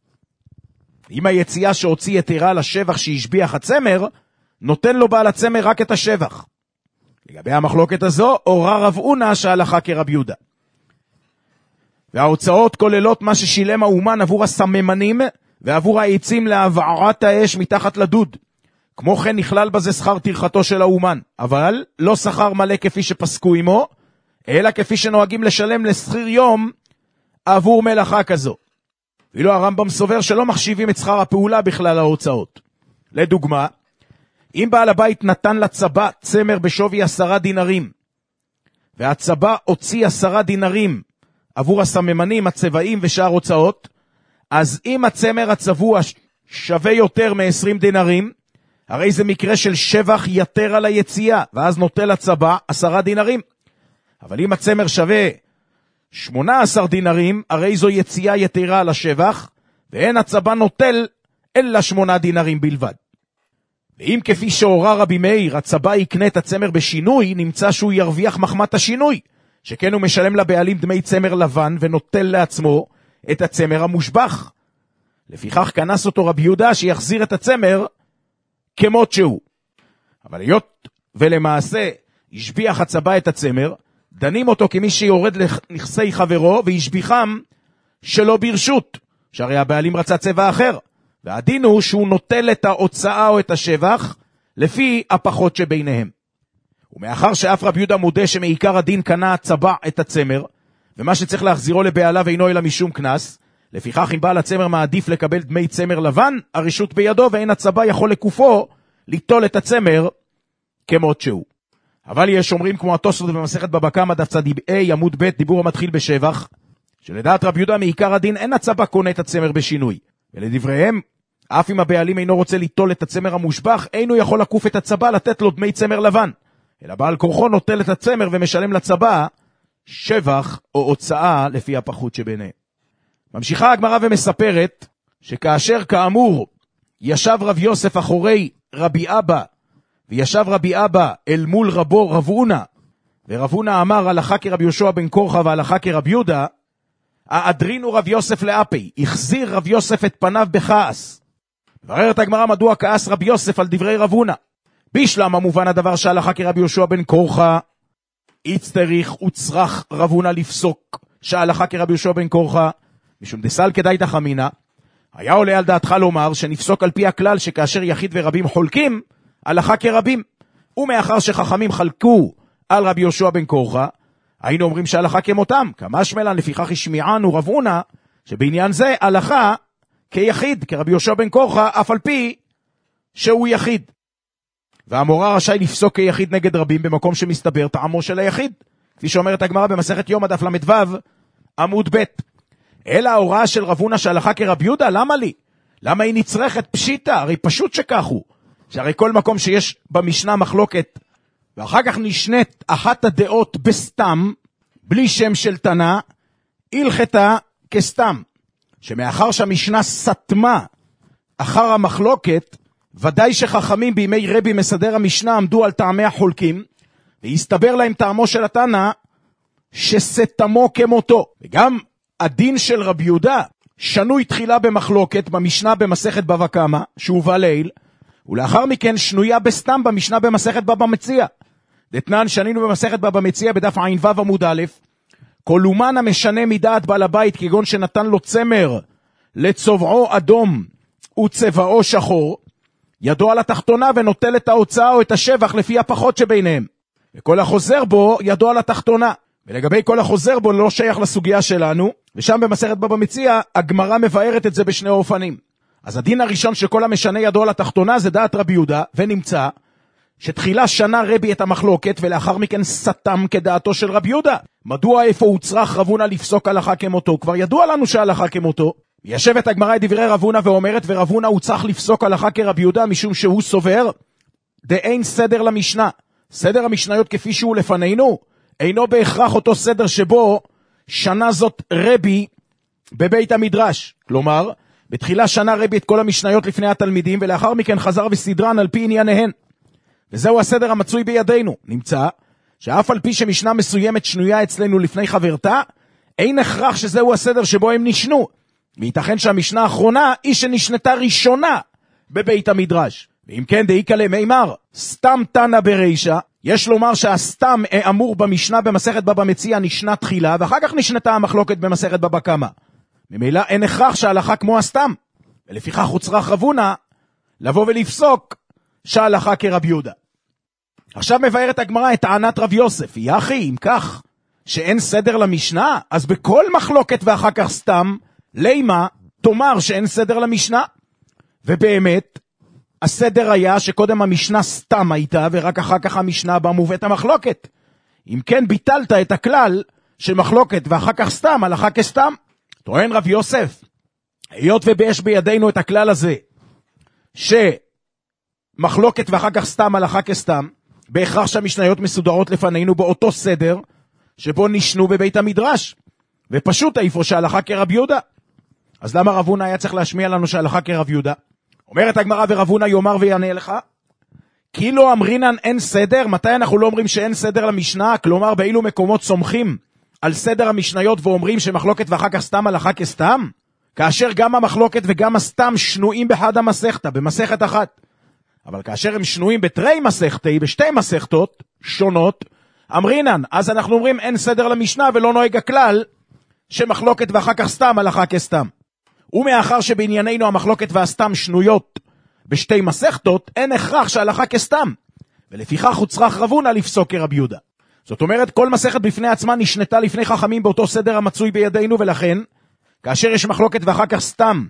אם היציאה שהוציא יתרה על השבח שהשביח הצמר, נותן לו בעל הצמר רק את השבח. לגבי המחלוקת הזו, אורה רב הונא שהלכה כרבי יהודה. וההוצאות כוללות מה ששילם האומן עבור הסממנים, ועבור העצים להבערת האש מתחת לדוד. כמו כן נכלל בזה שכר טרחתו של האומן, אבל לא שכר מלא כפי שפסקו עמו, אלא כפי שנוהגים לשלם לשכיר יום עבור מלאכה כזו. ואילו הרמב"ם סובר שלא מחשיבים את שכר הפעולה בכלל ההוצאות. לדוגמה, אם בעל הבית נתן לצבא צמר בשווי עשרה דינרים, והצבא הוציא עשרה דינרים עבור הסממנים, הצבעים ושאר הוצאות, אז אם הצמר הצבוע שווה יותר מ-עשרים דינרים, הרי זה מקרה של שבח יתר על היציאה, ואז נוטל הצבא עשרה דינרים. אבל אם הצמר שווה שמונה עשר דינרים, הרי זו יציאה יתרה על השבח, ואין הצבא נוטל אלא שמונה דינרים בלבד. ואם כפי שהורה רבי מאיר, הצבא יקנה את הצמר בשינוי, נמצא שהוא ירוויח מחמת השינוי, שכן הוא משלם לבעלים דמי צמר לבן, ונוטל לעצמו את הצמר המושבח. לפיכך כנס אותו רבי יהודה שיחזיר את הצמר כמות שהוא. אבל היות ולמעשה השביח הצבא את הצמר, דנים אותו כמי שיורד לנכסי חברו, והשביחם שלא ברשות, שהרי הבעלים רצה צבע אחר. והדין הוא שהוא נוטל את ההוצאה או את השבח לפי הפחות שביניהם. ומאחר שאף רבי יהודה מודה שמעיקר הדין קנה הצבא את הצמר, ומה שצריך להחזירו לבעליו אינו אלא משום כנס, לפיכך אם בעל הצמר מעדיף לקבל דמי צמר לבן, הרשות בידו, ואין הצבא יכול לקופו ליטול את הצמר כמות שהוא. אבל יש אומרים כמו התוספות במסכת בבא קמא דף צדיק A עמוד ב' דיבור המתחיל בשבח, שלדעת רבי יהודה מעיקר הדין אין הצבא קונה את הצמר בשינוי, ולדבריהם אף אם הבעלים אינו רוצה ליטול את הצמר המושבח, אינו יכול לקוף את הצבא לתת לו דמי צמר לבן, אלא בעל כורחו נוטל את הצמר ומשלם לצבא שבח או הוצאה לפי הפחות שביניהם. ממשיכה הגמרא ומספרת שכאשר כאמור ישב רב יוסף אחורי רבי אבא, וישב רבי אבא אל מול רבו רב הונא, ורב הונא אמר הלכה כרבי יהושע בן קורחה והלכה כרבי יהודה, האדרינו רב יוסף לאפי, החזיר רב יוסף את פניו בכעס. בררת הגמרא מדוע כעס רבי יוסף על דברי רב הונא. בשלם המובן הדבר שהלכה כרבי יהושע בן קורחה, יצטריך וצרח רב הונא לפסוק שהלכה כרבי יהושע בן קורחה, משום דסל כדאי תחמינה, היה עולה על דעתך לומר שנפסוק על פי הכלל שכאשר יחיד ורבים חולקים, הלכה כרבים. ומאחר שחכמים חלקו על רבי יהושע בן קורחה, היינו אומרים שהלכה כמותם, כמשמלן לפיכך השמיענו רב הונא, שבעניין זה הלכה כיחיד, כרבי יהושע בן קורחה, אף על פי שהוא יחיד. והמורה רשאי לפסוק כיחיד נגד רבים במקום שמסתבר טעמו של היחיד, כפי שאומרת הגמרא במסכת יומא דף למד וו עמוד ב'. אלא ההוראה של רב הונא שהלכה כרבי יהודה, למה לי? למה היא נצרכת פשיטה? הרי פשוט שכך הוא, שהרי כל מקום שיש במשנה מחלוקת, ואחר כך נשנית אחת הדעות בסתם, בלי שם של תנא, הלכתה כסתם. שמאחר שהמשנה סתמה אחר המחלוקת, ודאי שחכמים בימי רבי מסדר המשנה עמדו על טעמי החולקים, והסתבר להם טעמו של התנא שסתמו כמותו. וגם הדין של רבי יהודה שנוי תחילה במחלוקת במשנה במסכת בבא קמא, שהובא לעיל, ולאחר מכן שנויה בסתם במשנה במסכת בבא מציעא. דתנן שנינו במסכת בבא מציעא בדף עין וו עמוד א', כל אומן המשנה מדעת בעל הבית, כגון שנתן לו צמר לצובעו אדום וצבעו שחור, ידו על התחתונה ונוטל את ההוצאה או את השבח לפי הפחות שביניהם. וכל החוזר בו ידו על התחתונה. ולגבי כל החוזר בו לא שייך לסוגיה שלנו, ושם במסכת בבא מציעא הגמרא מבארת את זה בשני אופנים. אז הדין הראשון שכל המשנה ידו על התחתונה זה דעת רבי יהודה, ונמצא שתחילה שנה רבי את המחלוקת ולאחר מכן סתם כדעתו של רבי יהודה. מדוע איפה הוא צריך רב הונא לפסוק הלכה כמותו? כבר ידוע לנו שהלכה כמותו. ישבת הגמרא את דברי רב הונא ואומרת, ורב הונא הוא צריך לפסוק הלכה כרבי יהודה משום שהוא סובר דאין סדר למשנה. סדר המשניות כפי שהוא לפנינו אינו בהכרח אותו סדר שבו שנה זאת רבי בבית המדרש. כלומר, בתחילה שנה רבי את כל המשניות לפני התלמידים, ולאחר מכן חזר וסדרן על פי ענייניהן. וזהו הסדר המצוי בידינו. נמצא שאף על פי שמשנה מסוימת שנויה אצלנו לפני חברתה, אין הכרח שזהו הסדר שבו הם נשנו. וייתכן שהמשנה האחרונה היא שנשנתה ראשונה בבית המדרש. ואם כן, דאיקה למימר, סתם תנא ברישא, יש לומר שהסתם אמור במשנה במסכת בבא מציעא נשנה תחילה, ואחר כך נשנתה המחלוקת במסכת בבא קמא. ממילא אין הכרח שההלכה כמו הסתם, ולפיכך הוא צריך רב הונא לבוא ולפסוק שההלכה כרבי יהודה. עכשיו מבארת הגמרא את טענת רב יוסף, יחי, אם כך שאין סדר למשנה, אז בכל מחלוקת ואחר כך סתם, לימה תאמר שאין סדר למשנה. ובאמת, הסדר היה שקודם המשנה סתם הייתה, ורק אחר כך המשנה בה מובאת המחלוקת. אם כן ביטלת את הכלל של מחלוקת ואחר כך סתם, הלכה כסתם. טוען רב יוסף, היות וביש בידינו את הכלל הזה, שמחלוקת ואחר כך סתם, הלכה כסתם, בהכרח שהמשניות מסודרות לפנינו באותו סדר, שבו נשנו בבית המדרש, ופשוט איפה שההלכה כרב יהודה. אז למה רב הונא היה צריך להשמיע לנו שההלכה כרב יהודה? אומרת הגמרא, ורב הונא יאמר ויענה לך, כי לא אמרינן אין סדר. מתי אנחנו לא אומרים שאין סדר למשנה? כלומר, באילו מקומות סומכים על סדר המשניות ואומרים שמחלוקת ואחר כך סתם הלכה כסתם? כאשר גם המחלוקת וגם הסתם שנויים בחד המסכתא, במסכת אחת. אבל כאשר הם שנויים בתרי מסכתי, בשתי מסכתות שונות, אמרינן, אז אנחנו אומרים אין סדר למשנה ולא נוהג הכלל שמחלוקת ואחר כך סתם הלכה כסתם. ומאחר שבענייננו המחלוקת והסתם שנויות בשתי מסכתות, אין הכרח שההלכה כסתם, ולפיכך הוא צריך רב הונא לפסוק כרב יהודה. זאת אומרת, כל מסכת בפני עצמה נשנתה לפני חכמים באותו סדר המצוי בידינו, ולכן כאשר יש מחלוקת ואחר כך סתם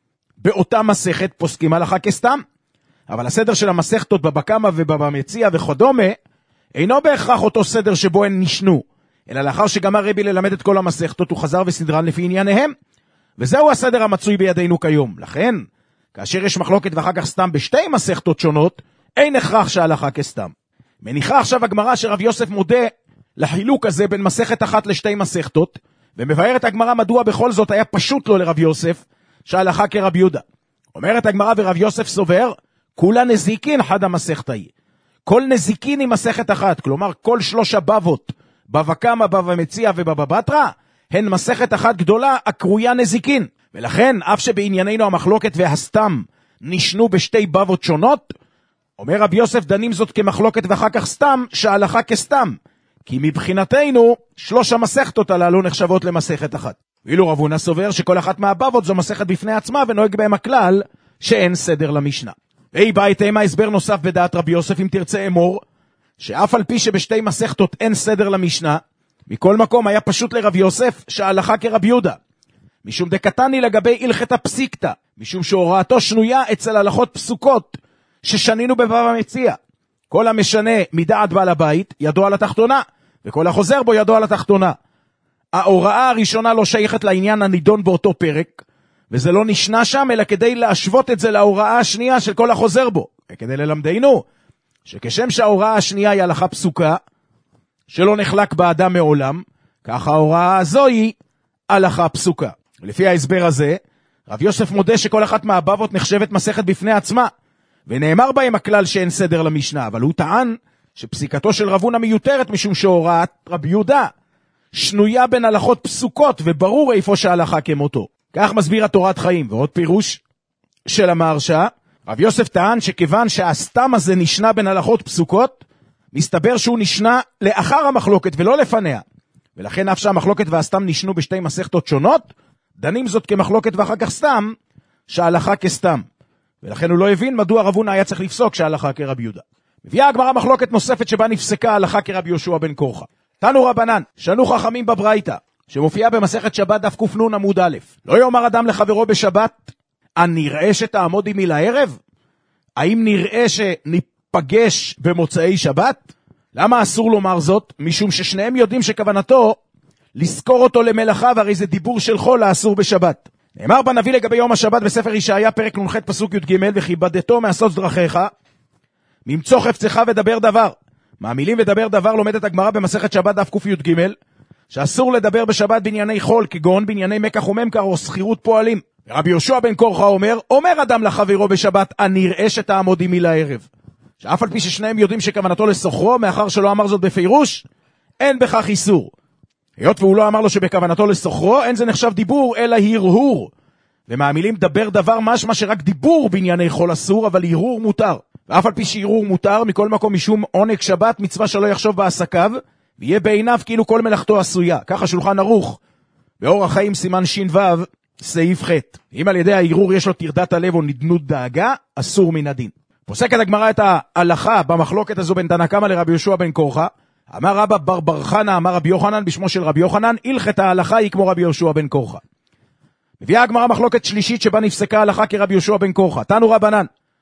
באותה מסכת, פוסקים הלכה כסתם. אבל הסדר של המסכתות בבא קמא ובבא מציעא וכדומה אינו בהכרח אותו סדר שבו הן נשנו, אלא לאחר שגמר רבי ללמד את כל המסכתות הוא חזר וסדרן לפי ענייניהם, וזהו הסדר המצוי בידינו כיום. לכן כאשר יש מחלוקת ואחר כך סתם בשתי מסכתות שונות, אין הכרח שההלכה כסתם. מניחה עכשיו הגמרא שרב יוסף מודה לחילוק הזה בין מסכת אחת לשתי מסכתות, ומבארת הגמרא מדוע בכל זאת היה פשוט לו לרב יוסף שההלכה כרב יהודה. אומרת הגמרא, ורב יוסף סובר כולה נזיקין חד המסכתא היא. כל נזיקין היא מסכת אחת, כלומר כל שלוש הבבות, בבא קמא, בבא מציעא ובבא בתרא, הן מסכת אחת גדולה הקרויה נזיקין. ולכן אף שבענייננו המחלוקת והסתם נשנו בשתי בבות שונות, אומר רב יוסף דנים זאת כמחלוקת ואחר כך סתם, שההלכה כסתם, כי מבחינתנו שלוש המסכתות הללו נחשבות למסכת אחת. ואילו רב הונא סובר שכל אחת מהבבות זו מסכת בפני עצמה, ונוהג בהם הכלל שאין סדר למשנה. ואי בא איתמה הסבר נוסף בדעת רבי יוסף, אם תרצה אמור, שאף על פי שבשתי מסכתות אין סדר למשנה, מכל מקום היה פשוט לרב יוסף שההלכה כרב יהודה, משום דקתני לגבי הלכתא פסיקתא, משום שהוראתו שנויה אצל הלכות פסוקות ששנינו בבבא מציעא. כל המשנה מדעת בעל הבית ידוע על התחתונה, וכל החוזר בו ידוע על התחתונה. ההוראה הראשונה לא שייכת לעניין הנידון באותו פרק, וזה לא נשנה שם, אלא כדי להשוות את זה להוראה השנייה של כל החוזר בו, וכדי ללמדנו שכשם שההוראה השנייה היא הלכה פסוקה שלא נחלק באדם מעולם, ככה ההוראה הזו היא הלכה פסוקה. ולפי ההסבר הזה רב יוסף מודה שכל אחת מהבבות נחשבת מסכת בפני עצמה, ונאמר בהם הכלל שאין סדר למשנה, אבל הוא טען שפסיקתו של רב הונא מיותרת, משום שהוראת רבי יהודה שנויה בין הלכות פסוקות, וברור איפה שההלכה כמותו. כך מסביר התורת חיים. ועוד פירוש של המהרש"א, רב יוסף טען שכיוון שהסתם הזה נשנה בין הלכות פסוקות, מסתבר שהוא נשנה לאחר המחלוקת ולא לפניה, ולכן אף שהמחלוקת והסתם נשנו בשתי מסכתות שונות, דנים זאת כמחלוקת ואחר כך סתם, שההלכה כסתם. ולכן הוא לא הבין מדוע רב הונא היה צריך לפסוק שההלכה כרב יהודה. מביאה הגמרא מחלוקת נוספת שבה נפסקה ההלכה כרב יהושע בן קורחה. תנו רבנן, שנו חכמים בברייתא, שמופיעה במסכת שבת דף ק"נ עמוד א', לא יאמר אדם לחברו בשבת, הנראה שתעמוד עמי לערב? האם נראה שניפגש במוצאי שבת? למה אסור לומר זאת? משום ששניהם יודעים שכוונתו לזכור אותו למלאכה, והרי זה דיבור של חול האסור בשבת. נאמר בנביא לגבי יום השבת בספר ישעיה פרק נ"ח פסוק י"ג, וכיבדתו מעשות דרכיך, ממצוא חפצך ודבר דבר. מהמילים ודבר דבר לומדת הגמרא במסכת שבת דף קי"ג, שאסור לדבר בשבת בענייני חול, כגון בענייני מקח וממכר או שכירות פועלים. רבי יהושע בן קורחה אומר, אומר אדם לחברו בשבת, הנראה שתעמוד עמי לערב. שאף על פי ששניהם יודעים שכוונתו לסוחרו, מאחר שלא אמר זאת בפירוש, אין בכך איסור. היות והוא לא אמר לו שבכוונתו לסוחרו, אין זה נחשב דיבור, אלא הרהור. ומהמילים דבר דבר משמע שרק דיבור בענייני חול אסור, אבל הרהור מותר. ואף על פי שהרהור מותר, מכל מקום משום עונג שבת, מצווה שלא יחשוב בעסקיו, ויהיה בעיניו כאילו כל מלאכתו עשויה. ככה שולחן ערוך, באורח חיים סימן ש"ו, סעיף ח'. אם על ידי ההרהור יש לו טרדת הלב או נדנות דאגה, אסור מן הדין. פוסקת הגמרא את ההלכה במחלוקת הזו בין תנא קמא לרבי יהושע בן קורחה. אמר רבא בר בר חנא אמר רבי יוחנן בשמו של רבי יוחנן, הלכת ההלכה היא כמו רבי יהושע בן קורחה. מביאה הגמרא מחלוקת שלישית שבה נפסקה ההלכה כרבי יהושע בן קורחה. תנו רבנן,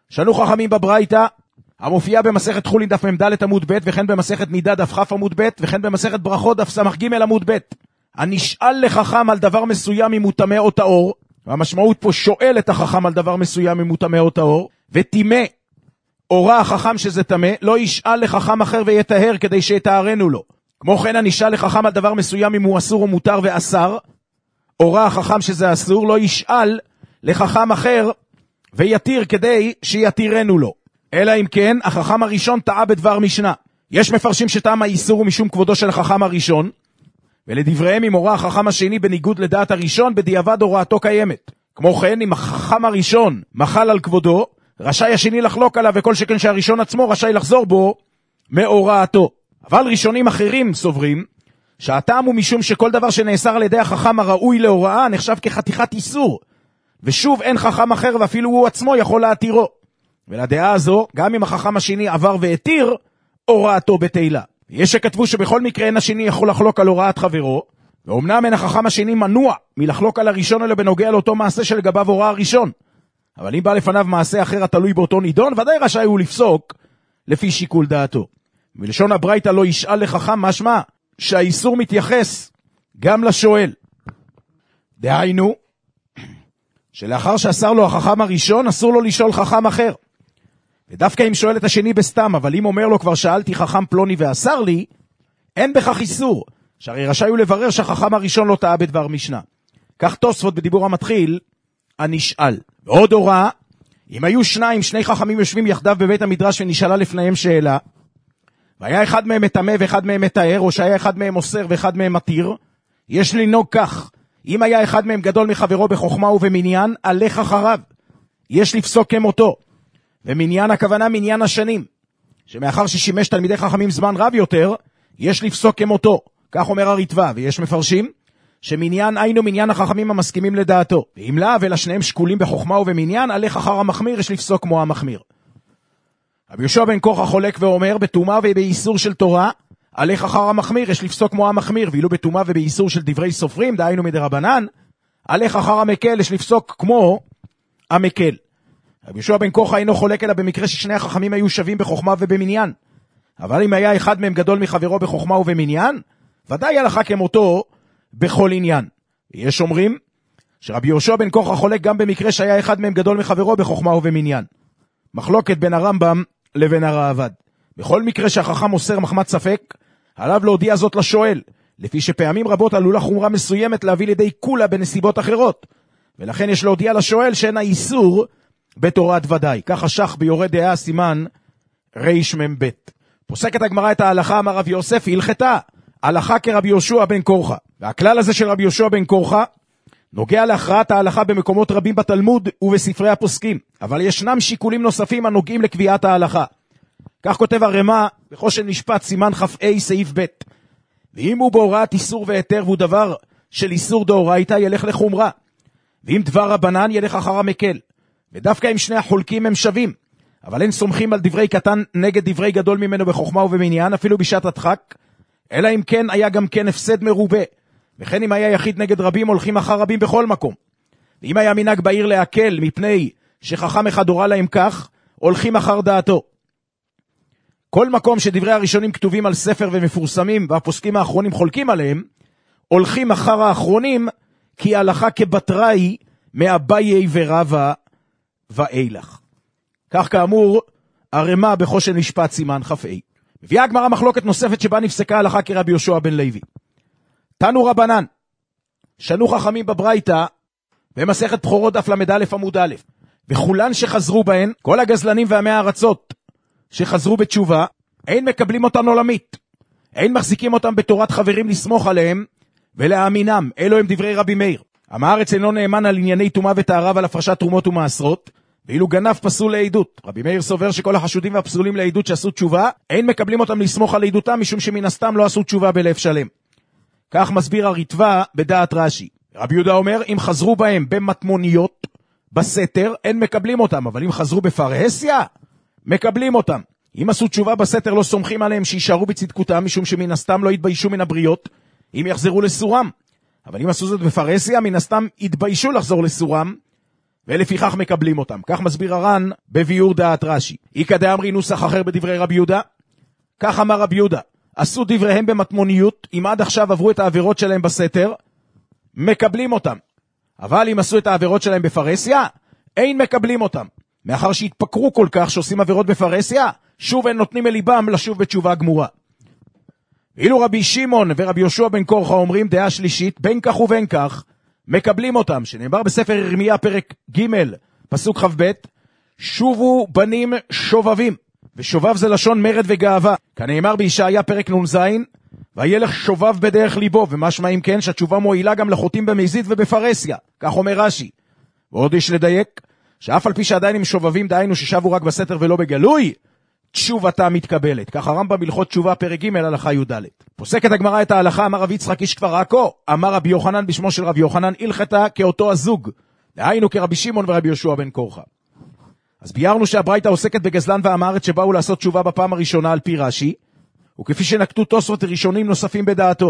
שנו חכמים בברייתא, המופיעה במסכת חולין דף ממדלת עמוד ב' וכן במסכת נידה דף כ' עמוד ב' וכן במסכת ברכות דף סמך ג' עמוד ב'. הנשאל לחכם על דבר מסוים אם הוא טמא או טהור, והמשמעות פה שואל את החכם על דבר מסוים אם הוא טמא או טהור, וטימא אורה החכם שזה טמא, לא ישאל לחכם אחר ויתאר כדי שיתארנו לו. כמו כן הנשאל לחכם על דבר מסוים אם הוא אסור או מותר ואסר, אורה החכם שזה אסור, לא ישאל לחכם אחר ויתיר כדי שיתירנו לו. אלא אם כן, החכם הראשון טעה בדבר משנה. יש מפרשים שטעם האיסור הוא משום כבודו של החכם הראשון, ולדבריהם אם הורה החכם השני בניגוד לדעת הראשון, בדיעבד הוראתו קיימת. כמו כן, אם החכם הראשון מחל על כבודו, רשאי השני לחלוק עליו, וכל שכן שהראשון עצמו רשאי לחזור בו מהוראתו. אבל ראשונים אחרים סוברים שהטעם הוא משום שכל דבר שנאסר על ידי החכם הראוי להוראה נחשב כחתיכת איסור, ושוב אין חכם אחר ואפילו הוא עצמו יכול להתירו. ולדעה הזו, גם אם החכם השני עבר והתיר, הוראתו בתהילה. יש שכתבו שבכל מקרה אין השני יכול לחלוק על הוראת חברו, ואומנם אין החכם השני מנוע מלחלוק על הראשון אלא בנוגע לאותו מעשה שלגביו הוראה הראשון. אבל אם בא לפניו מעשה אחר התלוי באותו נידון, ודאי רשאי הוא לפסוק לפי שיקול דעתו. ולשון הברייתא לא ישאל לחכם, משמע שהאיסור מתייחס גם לשואל. דהיינו, שלאחר שאסר לו החכם הראשון, אסור לו לשאול חכם אחר. ודווקא אם שואל את השני בסתם, אבל אם אומר לו כבר שאלתי חכם פלוני ואסר לי, אין בכך איסור, שהרי רשאי הוא לברר שהחכם הראשון לא טעה בדבר משנה. כך תוספות בדיבור המתחיל, הנשאל. ועוד הוראה, אם היו שניים, שני חכמים יושבים יחדיו בבית המדרש ונשאלה לפניהם שאלה, והיה אחד מהם מטמא ואחד מהם מתאר, או שהיה אחד מהם אוסר ואחד מהם מתיר, יש לנהוג כך, אם היה אחד מהם גדול מחברו בחוכמה ובמניין, הלך אחריו. יש לפסוק כמותו. ומניין הכוונה מניין השנים, שמאחר ששימש תלמידי חכמים זמן רב יותר, יש לפסוק כמותו. כך אומר הריטב"א, ויש מפרשים שמניין היינו מניין החכמים המסכימים לדעתו. ואם לא, ולשניהם שקולים בחוכמה ובמניין, הלך אחר המחמיר, יש לפסוק כמו המחמיר. רבי יהושע בן קורחה חולק ואומר, בטומאה ובאיסור של תורה, הלך אחר המחמיר, יש לפסוק כמו המחמיר, ואילו בטומאה ובאיסור של דברי סופרים, דהיינו מדרבנן, הלך אחר המקל, יש לפסוק כמו המקל. רבי יהושע בן קורחה אינו חולק אלא במקרה ששני החכמים היו שווים בחוכמה ובמניין. אבל אם היה אחד מהם גדול מחברו בחוכמה ובמניין, ודאי הלכה כמותו בכל עניין. יש אומרים שרבי יהושע בן קורחה חולק גם במקרה שהיה אחד מהם גדול מחברו בחוכמה ובמניין. מחלוקת בין הרמב"ם לבין הראב"ד. בכל מקרה שהחכם אוסר מחמת ספק, עליו להודיע זאת לשואל, לפי שפעמים רבות עלולה חומרה מסוימת להביא לידי קולה בנסיבות אחרות, ולכן יש להודיע לשואל שאין האיסור בתורת ודאי. ככה שח ביורה דעה סימן ריש מ"ב. פוסקת הגמרא את ההלכה, אמר רב יוסף, הלכתה הלכה כרבי יהושע בן קורחה. והכלל הזה של רבי יהושע בן קורחה נוגע להכרעת ההלכה במקומות רבים בתלמוד ובספרי הפוסקים, אבל ישנם שיקולים נוספים הנוגעים לקביעת ההלכה. כך כותב הרמ"א בחושן משפט סימן כ"ה סעיף ב', ואם הוא בהוראת איסור והיתר והוא דבר של איסור דאורייתא, ילך לחומרה, ואם דבר רבנן ילך אחר המקל. ודווקא אם שני החולקים הם שווים, אבל אין סומכים על דברי קטן נגד דברי גדול ממנו בחוכמה ובמניין, אפילו בשעת הדחק, אלא אם כן היה גם כן הפסד מרובה, וכן אם היה יחיד נגד רבים, הולכים אחר רבים בכל מקום. ואם היה מנהג בעיר להקל מפני שחכם אחד הורה להם כך, הולכים אחר דעתו. כל מקום שדברי הראשונים כתובים על ספר ומפורסמים, והפוסקים האחרונים חולקים עליהם, הולכים אחר האחרונים, כי ההלכה כבטראי מאביי ורבא ואילך. כך כאמור, הרמ"א בחושן משפט סימן כ"ה. מביאה הגמרא מחלוקת נוספת שבה נפסקה הלכה כרבי יהושע בן לוי. תנו רבנן, שנו חכמים בברייתא, במסכת בכורות דף למד עמוד א', וכולן שחזרו בהן, כל הגזלנים ועמי הארצות שחזרו בתשובה, אין מקבלים אותן עולמית, אין מחזיקים אותם בתורת חברים לסמוך עליהם ולהאמינם. אלו הם דברי רבי מאיר. עם הארץ אינו נאמן על ענייני טומאה וטהרה ועל הפרשת תרומות ומעשרות, ואילו גנב פסול לעדות. רבי מאיר סובר שכל החשודים והפסולים לעדות שעשו תשובה, אין מקבלים אותם לסמוך על עדותם, משום שמן הסתם לא עשו תשובה בלב שלם. כך מסביר הריטב"א בדעת רש"י. רבי יהודה אומר, אם חזרו בהם במטמוניות, בסתר, אין מקבלים אותם, אבל אם חזרו בפרהסיה, מקבלים אותם. אם עשו תשובה בסתר, לא סומכים עליהם שישארו בצדקותם, משום שמן הסתם לא יתביישו מן הבריות, אם יחזרו לסורם. אבל אם עשו זאת בפרהסיה, מן הסתם יתביישו לחזור לסורם, ולפיכך מקבלים אותם. כך מסביר הר"ן בביאור דעת רש"י. איכא דאמרי נוסח אחר בדברי רבי יהודה. כך אמר רבי יהודה, עשו דבריהם במטמוניות, אם עד עכשיו עברו את העבירות שלהם בסתר, מקבלים אותם. אבל אם עשו את העבירות שלהם בפרסיה, אין מקבלים אותם. מאחר שהתפקרו כל כך שעושים עבירות בפרסיה, שוב הם נותנים אל ליבם לשוב בתשובה גמורה. ואילו רבי שמעון ורבי יהושע בן קורחה אומרים דעה שלישית, בין כך ובין כך, מקבלים אותם, שנאמר בספר ירמיה פרק ג' פסוק ח' שובו בנים שובבים, ושובב זה לשון מרד וגאווה, כנאמר בישעיה פרק נ"ז, וילך שובב בדרך ליבו, ומשמע אם כן שהתשובה מועילה גם לחוטאים במזיד ובפרסיה, כך אומר רש"י. ועוד יש לדייק, שאף על פי שעדיין הם שובבים, דהיינו ששבו רק בסתר ולא בגלוי, תשובתה מתקבלת. כך הרמב"ם בהלכות תשובה פרק ג' הלכה י"ד. פוסקת הגמרא את ההלכה, אמר רבי יצחק איש כפר עכו, אמר רבי יוחנן בשמו של רבי יוחנן, הלכתה כאותו הזוג, דהיינו כרבי שמעון ורבי יהושע בן קורחה. אז ביארנו שהברייתא עוסקת בגזלן ועם הארץ שבאו לעשות תשובה בפעם הראשונה על פי רש"י, וכפי שנקטו תוספות ראשונים נוספים בדעתו.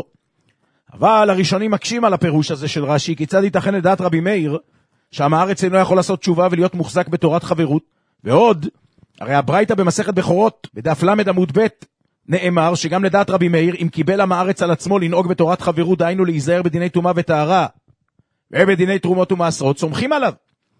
אבל הראשונים מקשים על הפירוש הזה של רש"י, כיצד ייתכן לדעת רבי מאיר, שעם הארץ אינו יכול לעשות תשובה ולהיות מוחזק בתורת חברות. ועוד, הרי הברייתא במסכת בכורות, בדף למד עמוד ב', נאמר שגם לדעת רבי מאיר, אם קיבל עם הארץ על עצמו לנהוג בתורת חברות, דהיינו להיזהר בדיני טומאה וטהרה, ובדיני תרומות ומעשרות, סומכים עליו.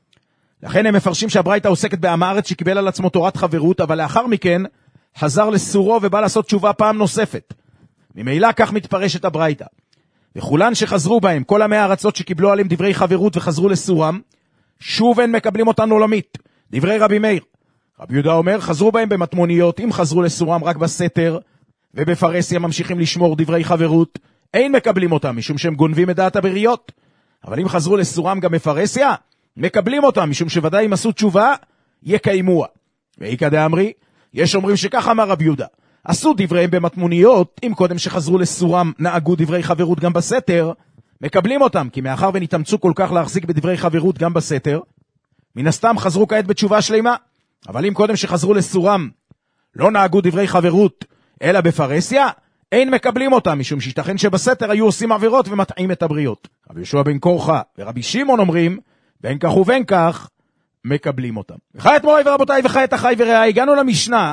לכן הם מפרשים שהברייתא עוסקת בעם הארץ שקיבל על עצמו תורת חברות, אבל לאחר מכן חזר לסורו ובא לעשות תשובה פעם נוספת. ממילא כך מתפרשת הברייתא. וכולן שחזרו בהם, כל עמי הארצות שקיבלו עליהם דברי חברות וחזרו לסורם, שוב הם מקבלים אותן עולמית. דברי רבי מאיר. רבי יהודה אומר, חזרו בהם במטמוניות, אם חזרו לסורם רק בסתר, ובפרסיה ממשיכים לשמור דברי חברות, אין מקבלים אותם, משום שהם גונבים את דעת הבריות. אבל אם חזרו לסורם גם בפרסיה, מקבלים אותם, משום שוודאי אם עשו תשובה, יקיימוה. ואיכא דאמרי, יש אומרים שכך אמר רבי יהודה, עשו דבריהם במטמוניות, אם קודם שחזרו לסורם נהגו דברי חברות גם בסתר, מקבלים אותם, כי מאחר ונתאמצו כל כך להחזיק בדברי חברות גם בסתר, מן הסתם חזרו כעת בתשובה שלמה. אבל אם קודם שחזרו לסורם לא נהגו דברי חברות, אלא בפרסיה, אין מקבלים אותם, משום שיתכן שבסתר היו עושים עבירות ומטעים את הבריות. רבי יהושע בן קורחה ורבי שמעון אומרים, בין כך ובין כך, מקבלים אותם. וכעת מוריי ורבותיי וכעת אחי ורעי, הגענו למשנה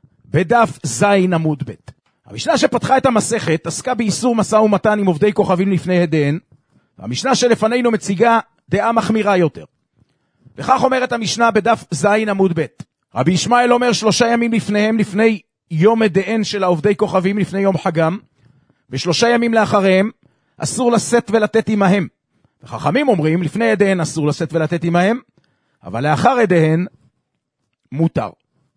בדף זין עמוד ב'. המשנה שפתחה את המסכת עסקה באיסור משא ומתן עם עובדי כוכבים לפני הדיהן, והמשנה שלפנינו מציגה דעה מחמירה יותר. וכך אומרת המשנה בדף זין עמוד ב'. רבי ישמעאל אומר שלושה ימים לפניהם, לפני יום הדיהן של העובדי כוכבים, לפני יום חגם, ושלושה ימים לאחריהם אסור לשאת ולתת עמהם. וחכמים אומרים, לפני הדיהן אסור לשאת ולתת עמהם, אבל לאחר הדיהן מותר.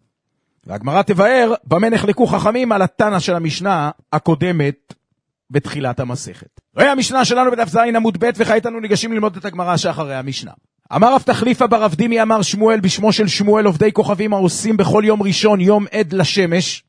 והגמרא תבאר במה נחלקו חכמים על התנא של המשנה הקודמת בתחילת המסכת. ראה המשנה שלנו בדף זין עמוד ב', וכעת אנו ניגשים ללמוד את הגמרא שאחרי המשנה. אמר רב תחליפה ברב דימי אמר שמואל בשמו של שמואל, עובדי כוכבים העושים בכל יום ראשון יום עד לשמש,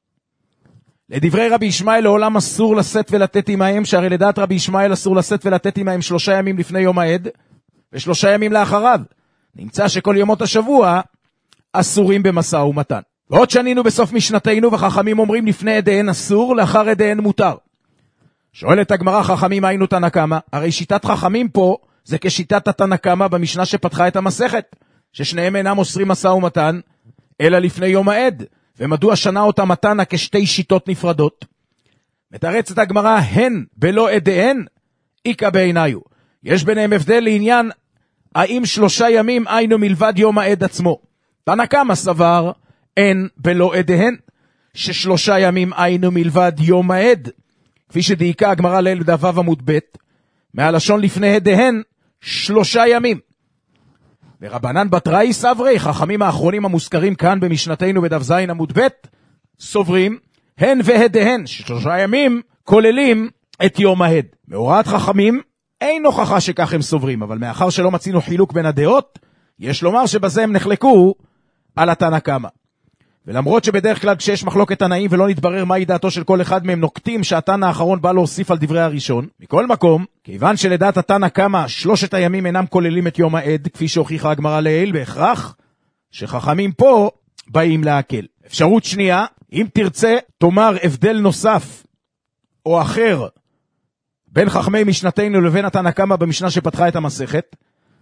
לדברי רבי ישמעאל לעולם אסור לשאת ולתת עמהם, שהרי לדעת רבי ישמעאל אסור לשאת ולתת עמהם שלושה ימים לפני יום העד ושלושה ימים לאחריו. נמצא שכל יומות השבוע אסורים במשא ומתן. ועוד שנינו בסוף משנתנו, וחכמים אומרים לפני עדיהן אסור, לאחר עדיהן מותר. שואלת הגמרא, חכמים היינו תנא קמא? הרי שיטת חכמים פה זה כשיטת התנא קמא במשנה שפתחה את המסכת, ששניהם אינם אוסרים משא ומתן אלא לפני יום העד. ומדוע שנה אותם התנא כשתי שיטות נפרדות? מתרצת הגמרא, הן בלא עדיהן איכא בעיניו. יש ביניהם הבדל לעניין האם שלושה ימים היינו מלבד יום העד עצמו. תנא קמא סבר אין בלא עדיהן, ששלושה ימים היינו מלבד יום העד, כפי שדייקה הגמרא ליל בדף ו' עמוד ב', מהלשון לפני עדיהן שלושה ימים. ורבנן בתראי סברי, חכמים האחרונים המוזכרים כאן במשנתנו בדף ז' עמוד ב', סוברים הן והדיהן, ששלושה ימים כוללים את יום העד. מהוראת חכמים אין הוכחה שכך הם סוברים, אבל מאחר שלא מצינו חילוק בין הדעות, יש לומר שבזה הם נחלקו על התנא קמא. ולמרות שבדרך כלל כשיש מחלוקת תנאים ולא נתברר מהי דעתו של כל אחד מהם, נוקטים שהתנא האחרון בא להוסיף על דברי הראשון. מכל מקום, כיוון שלדעת התנא קמא שלושת הימים אינם כוללים את יום העד, כפי שהוכיחה הגמרא לעיל, בהכרח שחכמים פה באים להקל. אפשרות שנייה, אם תרצה תאמר הבדל נוסף או אחר בין חכמי משנתנו לבין התנא קמא במשנה שפתחה את המסכת,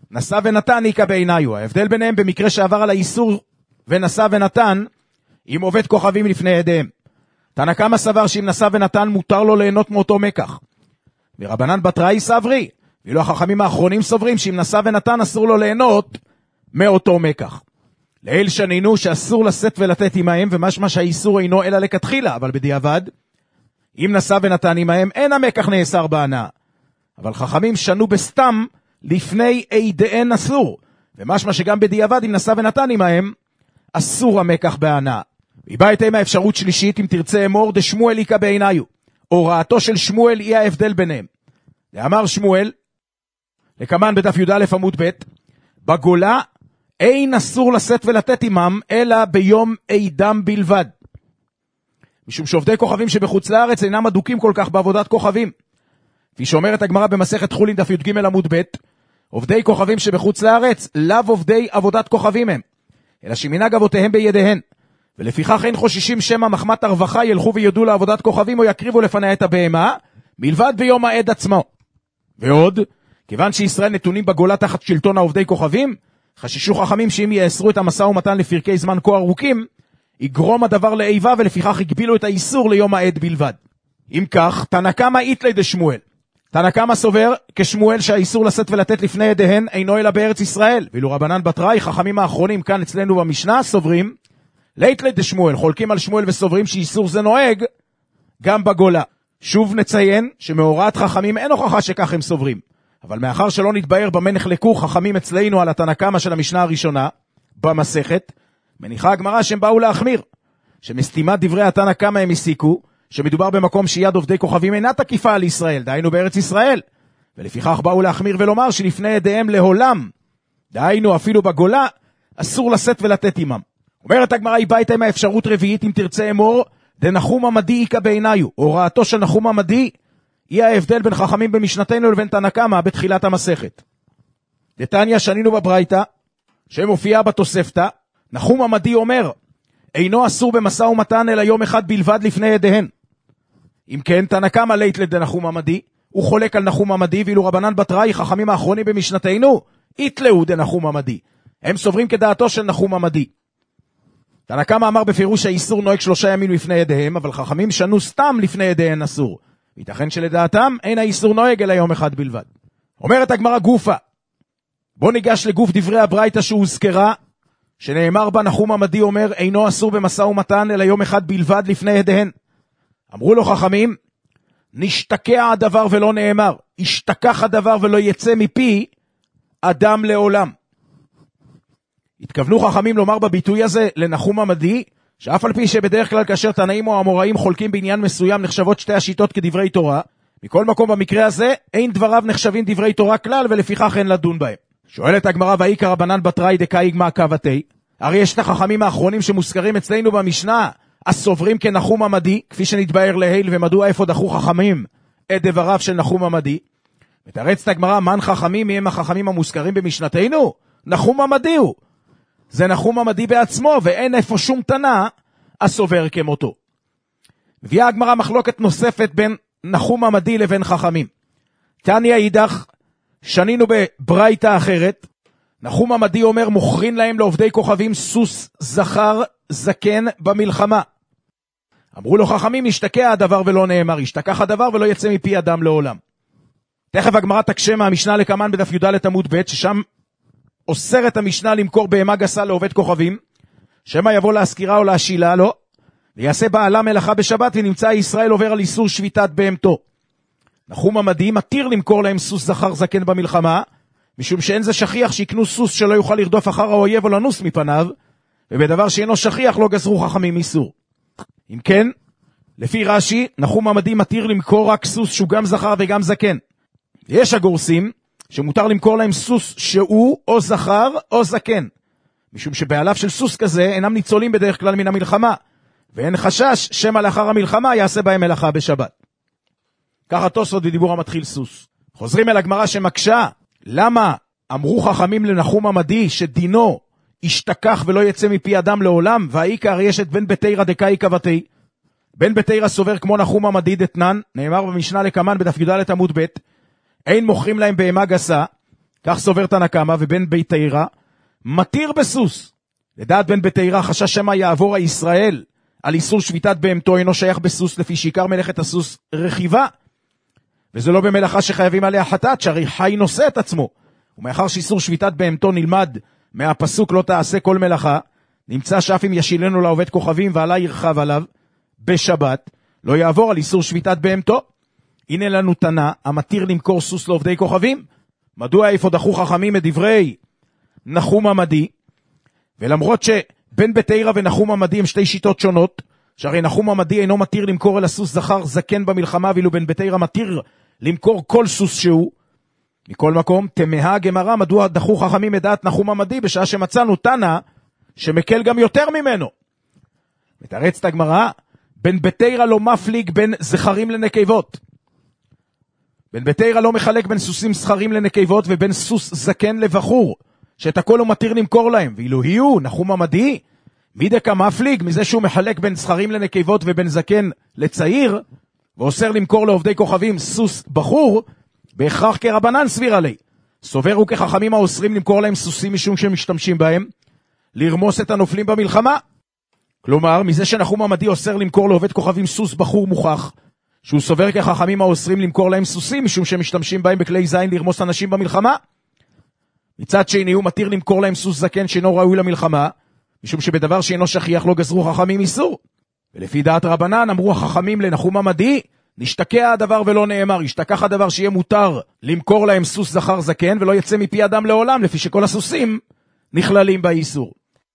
נשא ונתן איכה בעיניו. ההבדל ביניהם במקרה שעבר על האיסור ונשא ונתן, אם עובד כוכבים לפני ידיהם. תנא קמא סבר שאם נשא ונתן מותר לו ליהנות מאותו מקח. ורבנן בתראי סברי, ואילו החכמים האחרונים סוברים שאם נשא ונתן אסור לו ליהנות מאותו מקח. לעיל שנינו שאסור לשאת ולתת עמהם, ומשמע שהאיסור אינו אלא לכתחילה, אבל בדיעבד, אם נשא ונתן עמהם אין המקח נאסר בהנאה. אבל חכמים שנו בסתם לפני עדיהן אסור, ומשמע שגם בדיעבד אם נשא ונתן עמהם אסור המקח בהנאה. ובא איתם האפשרות שלישית, אם תרצה אמור דשמואל איכה בעיניו. הוראתו של שמואל היא ההבדל ביניהם. ואמר שמואל, לקמן בדף י"א עמוד ב', בגולה אין אסור לשאת ולתת עמם, אלא ביום עידם בלבד. משום שעובדי כוכבים שבחוץ לארץ אינם אדוקים כל כך בעבודת כוכבים. כפי שאומרת הגמרא במסכת חולין דף י"ג עמוד ב', עובדי כוכבים שבחוץ לארץ, לאו עובדי עבודת כוכבים הם, אלא שמנהג אבותיהם בידיהן. ולפיכך אין חוששים שמא מחמת הרווחה ילכו ויודו לעבודת כוכבים או יקריבו לפניה את הבהמה, מלבד ביום העד עצמו. ועוד, כיוון שישראל נתונים בגולה תחת שלטון העובדי כוכבים, חששו חכמים שאם יאסרו את המשא ומתן לפרקי זמן כה ארוכים, יגרום הדבר לאיבה, ולפיכך הגבילו את האיסור ליום העד בלבד. אם כך, תנא קמא איתלי דשמואל. תנא קמא סובר כשמואל שהאיסור לשאת ולתת לפני ידיהן אינו אלא בארץ ישראל, ואילו רבנן בתראי, חכמים האחרונים כאן אצלנו במשנה, סוברים לאיתלי דשמואל, חולקים על שמואל וסוברים שאיסור זה נוהג גם בגולה. שוב נציין שמאורעת חכמים אין הוכחה שכך הם סוברים, אבל מאחר שלא נתבהר במה נחלקו חכמים אצלנו על התנא קמא של המשנה הראשונה במסכת, מניחה הגמרא שהם באו להחמיר, שמסתימת דברי התנא קמא הם הסיקו שמדובר במקום שיד עובדי כוכבים אינה תקיפה על ישראל, דהיינו בארץ ישראל, ולפיכך באו להחמיר ולומר שלפני ידיהם לעולם, דהיינו אפילו בגולה, אסור לשאת ולתת עמם. אומרת הגמרא, היא באה איתם האפשרות רביעית, אם תרצה אמור דנחום עמדי איכה בעיניו. הוראתו של נחום עמדי היא ההבדל בין חכמים במשנתנו לבין תנא קמא בתחילת המסכת. דתניא שנינו בברייתא שמופיעה בתוספתא, נחום עמדי אומר אינו אסור במשא ומתן אלא יום אחד בלבד לפני ידיהן. אם כן, תנא קמא ליתלי דנחום עמדי, הוא חולק על נחום עמדי, ואילו רבנן בתראי, חכמים האחרונים במשנתנו, איתלהו דנחום עמדי, הם סוברים כדעתו של נחום עמדי. תנא קמא אמר בפירוש האיסור נוהג שלושה ימים לפני ידיהם, אבל חכמים שנו סתם לפני ידיהן אסור. ייתכן שלדעתם אין האיסור נוהג אלא יום אחד בלבד. אומרת הגמרא גופה, בוא ניגש לגוף דברי הברייתא שהוזכרה, שנאמר בה נחום עמדי אומר אינו אסור במשא ומתן אלא יום אחד בלבד לפני ידיהן. אמרו לו חכמים, נשתקע הדבר ולא נאמר, ישתכח הדבר ולא יצא מפי אדם לעולם. התכוונו חכמים לומר בביטוי הזה לנחום עמדי, שאף על פי שבדרך כלל כאשר תנאים או אמוראים חולקים בעניין מסוים נחשבות שתי השיטות כדברי תורה, מכל מקום במקרה הזה אין דבריו נחשבים דברי תורה כלל, ולפיכך אין לדון בהם. שואלת הגמרא, ואיכא רבנן בתראי דקאי גמא קבתי, הרי יש את החכמים האחרונים שמוזכרים אצלנו במשנה, הסוברים כנחום עמדי, כפי שנתבהר להיל, ומדוע איפה דחו חכמים את דבריו של נחום עמדי? מתרצת הגמרא, מן חכמים מהם החכמים המוזכרים במשנתנו? נחום עמדי הוא. זה נחום עמדי בעצמו, ואין איפה שום תנא הסובר כמותו. מביאה הגמרא מחלוקת נוספת בין נחום עמדי לבין חכמים. תניא אידך, שנינו בברייתא אחרת, נחום עמדי אומר מוכרים להם לעובדי כוכבים סוס זכר זקן במלחמה. אמרו לו חכמים, ישתקע הדבר ולא נאמר, ישתכח הדבר ולא יצא מפי אדם לעולם. תכף הגמרא תקשה מהמשנה לקמן בדף י"ד עמוד ב', ששם אוסרת המשנה למכור בהמה גסה לעובד כוכבים, שמא יבוא להזכירה או להשילה לו, ויעשה בעלה מלאכה בשבת, ונמצא ישראל עובר על איסור שביתת בהמתו. נחום עמדי מתיר למכור להם סוס זכר זקן במלחמה, משום שאין זה שכיח שיקנו סוס שלא יוכל לרדוף אחר האויב או לנוס מפניו, ובדבר שאינו שכיח לא גזרו חכמים איסור. אם כן, לפי רש"י, נחום עמדי מתיר למכור רק סוס שהוא גם זכר וגם זקן. יש הגורסים שמותר למכור להם סוס שהוא או זכר או זקן, משום שבעליו של סוס כזה אינם ניצולים בדרך כלל מן המלחמה, ואין חשש שמא לאחר המלחמה יעשה בהם מלאכה בשבת. ככה תוספות ודיבור המתחיל סוס. חוזרים אל הגמרא שמקשה, למה אמרו חכמים לנחום עמדי שדינו ישתכח ולא יצא מפי אדם לעולם, והעיקר יש את בן בתירא דקאי קבתי. בן בתירא סובר כמו נחום עמדי דתנן, נאמר במשנה לקמן בדף י"ד עמוד ב', אין מוכרים להם בהמה גסה, כך סובר תנא קמא, ובן ביתירא מתיר בסוס. לדעת בן ביתירא חשש שמא יעבור הישראל על איסור שביתת בהמתו אינו שייך בסוס, לפי שעיקר מלאכת הסוס רכיבה, וזה לא במלאכה שחייבים עליה חטאת, שהרי חי נושא את עצמו. ומאחר שאיסור שביתת בהמתו נלמד מהפסוק לא תעשה כל מלאכה, נמצא שאף אם ישילנו לעובד כוכבים ועלה ירחב עליו בשבת, לא יעבור על איסור שביתת בהמתו. הנה לנו תנא המתיר למכור סוס לעובדי כוכבים. מדוע איפה דחו חכמים את דברי נחום עמדי? ולמרות שבן ביתירא ונחום עמדי הם שתי שיטות שונות, שהרי נחום עמדי אינו מתיר למכור אל הסוס זכר זקן במלחמה, ואילו בן ביתירא מתיר למכור כל סוס שהוא. מכל מקום, תמהה הגמרא מדוע דחו חכמים את דעת נחום עמדי, בשעה שמצאנו תנא שמקל גם יותר ממנו. מתרצת הגמרא, בן ביתירא לא מפליג בין זכרים לנקבות. בן ביתירא לא מחלק בין סוסים זכרים לנקבות ובין סוס זקן לבחור, שאת הכל הוא מתיר למכור להם. ואילו היו נחום עמדי, מידקה מפליג מזה שהוא מחלק בין זכרים לנקבות ובין זקן לצעיר, ואוסר למכור לעובדי כוכבים סוס בחור, בהכרח כרבנן סביר עלי. סובר וכחכמים האוסרים למכור להם סוסים משום שהם משתמשים בהם, לרמוס את הנופלים במלחמה. כלומר, מזה שנחום עמדי אוסר למכור לעובד כוכבים סוס בחור מוכח, שהוא סובר כחכמים האוסרים למכור להם סוסים משום שהם משתמשים בהם בכלי זין לרמוס אנשים במלחמה. מצד שני הוא מתיר למכור להם סוס זקן שאינו ראוי למלחמה, משום שבדבר שאינו שכיח לא גזרו חכמים איסור. ולפי דעת רבנן אמרו החכמים לנחום עמדי, נשתקע הדבר ולא נאמר, ישתכח הדבר שיהיה מותר למכור להם סוס זכר זקן ולא יצא מפי אדם לעולם, לפי שכל הסוסים נכללים באיסור.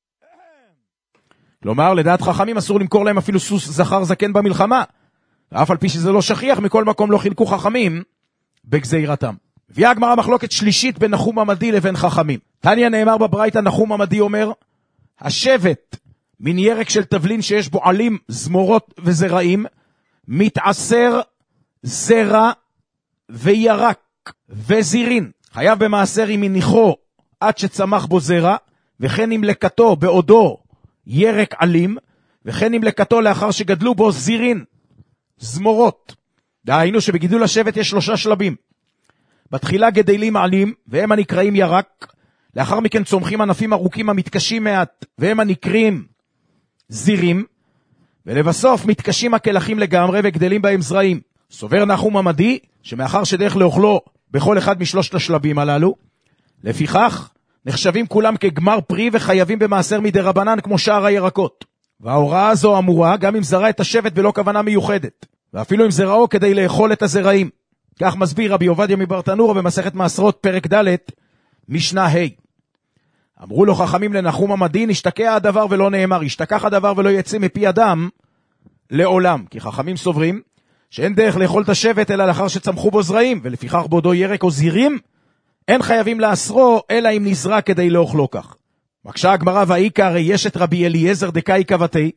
כלומר, לדעת חכמים אסור למכור להם אפילו סוס זכר זקן במלחמה, ואף על פי שזה לא שכיח, מכל מקום לא חילקו חכמים בגזירתם. הביאה הגמרא מחלוקת שלישית בין נחום עמדי לבין חכמים. תניא נאמר בברייתא, נחום עמדי אומר, השבט מן ירק של תבלין שיש בו עלים, זמורות וזרעים, מתעשר זרע וירק וזירין, חייב במעשר עם מניחו עד שצמח בו זרע, וכן עם לקטו בעודו ירק עלים, וכן עם לקטו לאחר שגדלו בו זירין, זמורות. דהיינו שבגידול השבט יש שלושה שלבים. בתחילה גדלים עלים, והם הנקראים ירק, לאחר מכן צומחים ענפים ארוכים המתקשים מעט, והם הנקראים זירים, ולבסוף מתקשים הקלחים לגמרי וגדלים בהם זרעים. סובר נחום עמדי, שמאחר שדרך לאוכלו בכל אחד משלושת השלבים הללו, לפיכך נחשבים כולם כגמר פרי וחייבים במעשר מדי רבנן כמו שאר הירקות. וההוראה הזו אמורה גם אם זרע את השבט בלא כוונה מיוחדת, ואפילו אם זרעו כדי לאכול את הזרעים. כך מסביר רבי עובדיה מברטנורה במסכת מעשרות פרק ד' משנה ה'. אמרו לו חכמים לנחום עמדי, נשתקע הדבר ולא נאמר, ישתכח הדבר ולא יצא מפי אדם לעולם. כי חכמים סוברים שאין דרך לאכול את השבט אלא לאחר שצמחו בו זרעים, ולפיכך בעודו ירק או זירים אין חייבים לאסרו אלא אם נזרע כדי לאכלו כך. מקשה הגמרא, והעיקר הרי יש את רבי אליעזר דקאי קבתי,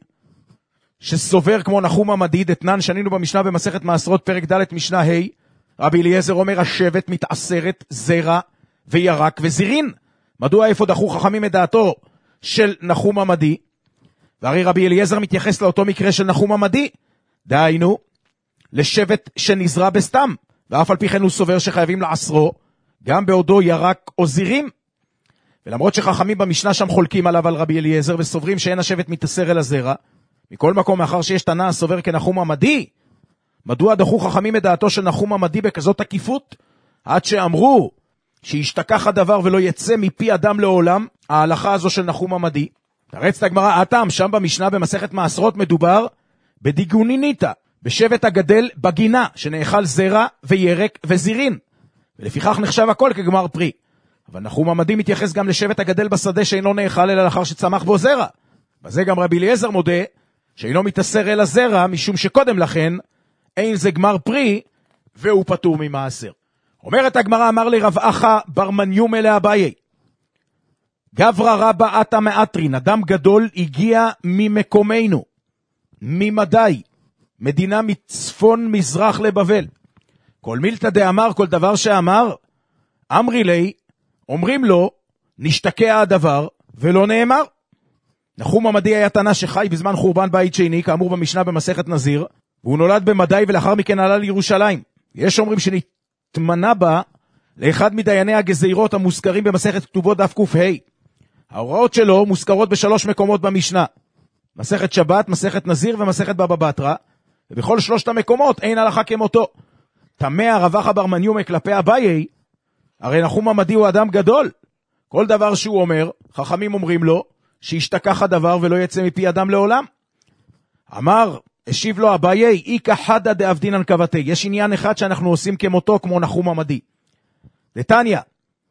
שסובר כמו נחום עמדי, דתנן שנינו במשנה במסכת מעשרות פרק ד' משנה ה'. רבי אליעזר אומר, השבט מתעשרת זרע וירק וזירין. מדוע איפה דחו חכמים את דעתו של נחום עמדי? והרי רבי אליעזר מתייחס לאותו מקרה של נחום עמדי, דהיינו לשבט שנזרע בסתם, ואף על פי כן הוא סובר שחייבים לעשרו גם בעודו ירק או זירים. ולמרות שחכמים במשנה שם חולקים עליו על רבי אליעזר וסוברים שאין השבט מתעשר אל הזרע, מכל מקום מאחר שיש תנא הסובר כנחום עמדי, מדוע דחו חכמים את דעתו של נחום עמדי בכזאת עקיפות, עד שאמרו שישתכח הדבר ולא יצא מפי אדם לעולם, ההלכה הזו של נחום עמדי? תרצת הגמרא, הטעם שם במשנה במסכת מעשרות מדובר בדיגוניניתא, בשבט הגדל בגינה, שנאכל זרע וירק וזירין, ולפיכך נחשב הכל כגמר פרי. אבל נחום עמדי מתייחס גם לשבט הגדל בשדה שאינו נאכל אלא לאחר שצמח בו זרע. בזה גם רבי אליעזר מודה שאינו מתעשר אל הזרע, משום שקודם לכן אין זה גמר פרי והוא פטור ממעשר. אומרת הגמרא, אמר לי רב אחא בר מניומא לאביי, גברא רבא אתא מאטרין, אדם גדול הגיע ממקומנו, ממדי, מדינה מצפון מזרח לבבל. כל מילתא דאמר, כל דבר שאמר, אמרי לי, אומרים לו, נשתקע הדבר ולא נאמר. נחום עמדי היה תנא שחי בזמן חורבן בית שני, כאמור במשנה במסכת נזיר, והוא נולד במדי ולאחר מכן עלה לירושלים. יש אומרים שנתמנה בה לאחד מדייני הגזירות המוזכרים במסכת כתובות דף ק"ה. ההוראות שלו מוזכרות בשלוש מקומות במשנה. מסכת שבת, מסכת נזיר ומסכת בבא בתרא, ובכל שלושת המקומות אין הלכה כמותו. תמה רב אחא בר מניומא כלפי אביי, הרי נחום עמדי הוא אדם גדול. כל דבר שהוא אומר, חכמים אומרים לו, שישתכח הדבר ולא יצא מפי אדם לעולם. אמר, השיב לו אביי, איכא חדא דאבדינן כבתי. יש עניין אחד שאנחנו עושים כמותו, כמו נחום עמדי. דתניא,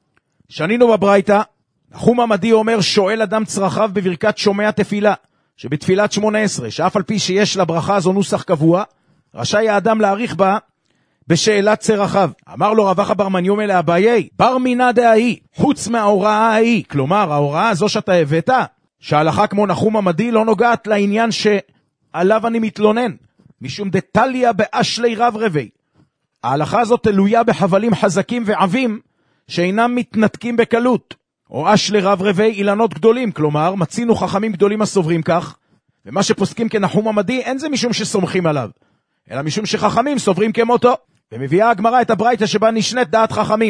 שנינו בברייתא, נחום עמדי אומר, שואל אדם צרכיו בברכת שומע תפילה, שבתפילת שמונה עשרה, שאף על פי שיש לברכה הזו נוסח קבוע, רשאי האדם להאריך בה בשאלת צרכיו. אמר לו רב אחא בר מניומא לאביי, בר מינא דהאי, חוץ מההוראה ההיא, כלומר ההוראה הזו שאתה הבאת, שההלכה כמו נחום עמדי לא נוגעת לעניין שעליו אני מתלונן, משום דתליא באשלי רב רבי. ההלכה הזאת תלויה בחבלים חזקים ועבים שאינם מתנתקים בקלות, או אשלי רב רבי אילנות גדולים, כלומר מצינו חכמים גדולים הסוברים כך, ומה שפוסקים כנחום עמדי אין זה משום שסומכים עליו, אלא משום שחכמים סוברים כמותו. ומביאה הגמרא את הברייתא שבה נשנית דעת חכמים.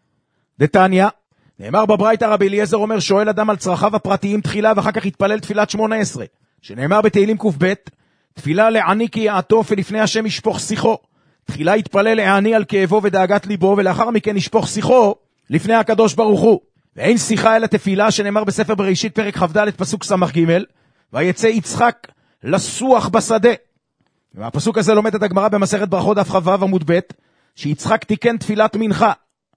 דתניא, נאמר בברייתא רבי אליעזר אומר, שואל אדם על צרכיו הפרטיים תחילה ואחר כך יתפלל תפילת שמונה עשרה, שנאמר בתהילים ק"ב, תפילה לעני כי יעטוף ולפני השם ישפוך שיחו. תחילה יתפלל לעני על כאבו ודאגת ליבו, ולאחר מכן ישפוך שיחו לפני הקדוש ברוך הוא. ואין שיחה אלא תפילה, שנאמר בספר בראשית פרק כ"ד פסוק סמ"ג, ויצא יצחק לסוח בשדה. והפסוק הזה לומד את הגמרא במסכת ברכות דף כ"ו עמוד ב', שיצחק תיקן תפילת מנחה.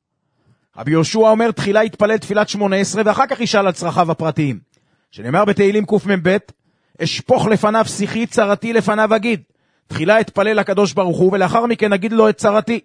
רבי יהושע אומר, תחילה יתפלל תפילת שמונה עשרה ואחר כך ישאל על צרכיו הפרטיים, שנאמר בתהילים קמ"ב, אשפוך לפניו שיחי, צרתי לפניו אגיד. תחילה אתפלל לקדוש ברוך הוא ולאחר מכן אגיד לו את צרתי.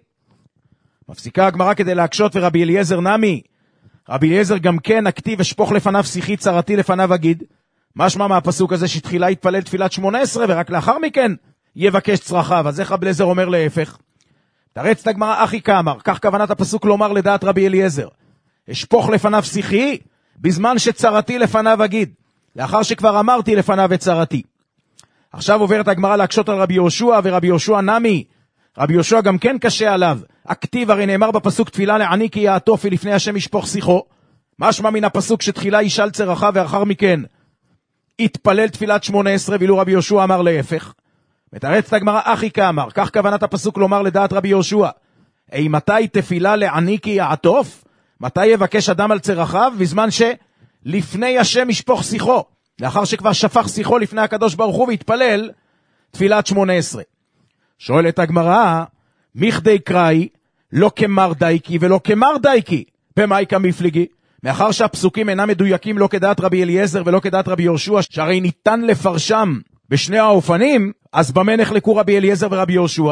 מפסיקה הגמרא כדי להקשות, ורבי אליעזר נמי, רבי אליעזר גם כן הכתיב אשפוך לפניו שיחי, צרתי לפניו אגיד. משמע מהפסוק הזה שתחילה יתפלל תפילת שמונה עשרה ורק לאחר מכן יבקש צרכיו. אז איך רבי אליעזר אומר להפך? תרץ את הגמרא אחי כאמר, כך כוונת הפסוק לומר לדעת רבי אליעזר, אשפוך לפניו שיחי בזמן שצרתי לפניו אגיד, לאחר שכבר אמרתי לפניו את צרתי. עכשיו עוברת הגמרא להקשות על רבי יהושע, ורבי יהושע נמי, רבי יהושע גם כן קשה עליו. הכתיב הרי נאמר בפסוק תפילה לעני כי יעטוף ולפני השם ישפוך שיחו. משמע מן הפסוק שתחילה ישאל צרכיו ואחר מכן יתפלל תפילת שמונה עשרה, ואילו רבי יהושע אמר להפך. מתרץ את הגמרא אחי כאמר, כך כוונת הפסוק לומר לדעת רבי יהושע, אי מתי תפילה לעני כי יעטוף? מתי יבקש אדם על צרכיו? בזמן שלפני השם ישפוך שיחו, לאחר שכבר שפך שיחו לפני הקדוש ברוך הוא והתפלל תפילת שמונה עשרה. שואלת הגמרא, מכדי קראי לא כמר דייקי ולא כמר דייקי, במאי כמפליגי? מאחר שהפסוקים אינם מדויקים לא כדעת רבי אליעזר ולא כדעת רבי יהושע, שהרי ניתן לפרשם בשני האופנים, אז במה נחלקו רבי אליעזר ורבי יהושע?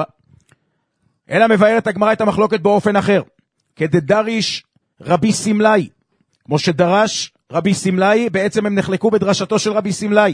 אלא מבארת הגמרא את המחלוקת באופן אחר, כדדריש רבי סמלאי, כמו שדרש רבי סמלאי, בעצם הם נחלקו בדרשתו של רבי סמלאי.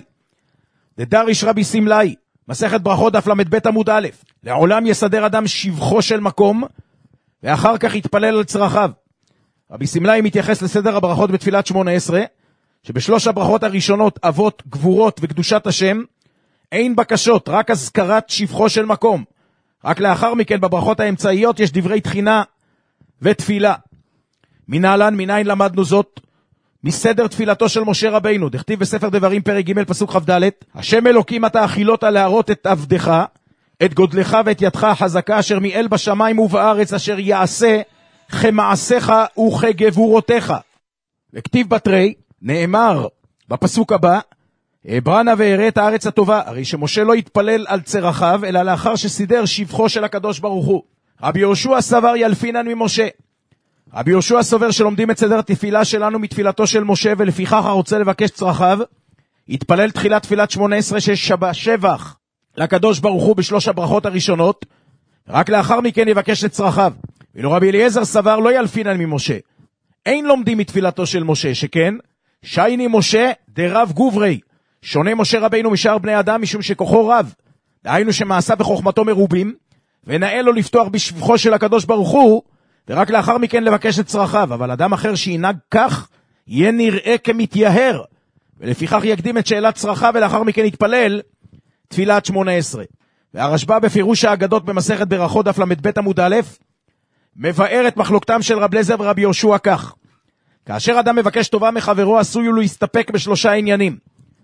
דדריש רבי סמלאי, מסכת ברכות דף למד עמוד א', לעולם יסדר אדם שבחו של מקום ואחר כך יתפלל על צרכיו. רבי סמלאי מתייחס לסדר הברכות בתפילת שמונה עשרה, שבשלוש הברכות הראשונות אבות, גבורות וקדושת השם אין בקשות, רק הזכרת שבחו של מקום. רק לאחר מכן בברכות האמצעיות יש דברי תחינה ותפילה. מנהלן, מניין למדנו זאת? מסדר תפילתו של משה רבינו, דכתיב בספר דברים פרק ג' פסוק כ"ד, השם אלוקים אתה אכילות להראות את עבדך, את גודלך ואת ידך החזקה, אשר מיאל בשמיים ובארץ, אשר יעשה כמעשיך וכגבורותיך. וכתיב בתרי, נאמר בפסוק הבא, ברנה והראה את הארץ הטובה, הרי שמשה לא יתפלל על צרכיו, אלא לאחר שסידר שבחו של הקדוש ברוך הוא. רבי יהושע סבר ילפינן ממשה. רבי יהושע סובר שלומדים את סדר התפילה שלנו מתפילתו של משה, ולפיכך הרוצה לבקש צרכיו, יתפלל תחילת תפילת שמונה עשרה שבח לקדוש ברוך הוא בשלוש הברכות הראשונות, רק לאחר מכן יבקש את צרכיו. ואילו רבי אליעזר סבר לא ילפינן ממשה. אין לומדים מתפילתו של משה, שכן שייני משה דרב גוברי, שונה משה רבינו משאר בני אדם משום שכוחו רב, דהיינו שמעשה בחוכמתו מרובים, ונאה לו לפתוח בשבחו של הקדוש ברוך הוא, ורק לאחר מכן לבקש את צרכיו. אבל אדם אחר שינהג כך, יהיה נראה כמתייהר, ולפיכך יקדים את שאלת צרכיו, ולאחר מכן יתפלל תפילת שמונה עשרה. והרשב"א בפירוש האגדות במסכת ברכות דף למד עמוד א', מבאר את מחלוקתם של רב אליעזר ורבי יהושע כך: כאשר אדם מבקש טובה מחברו, עשוי הוא להסתפק בשלושה עניינים.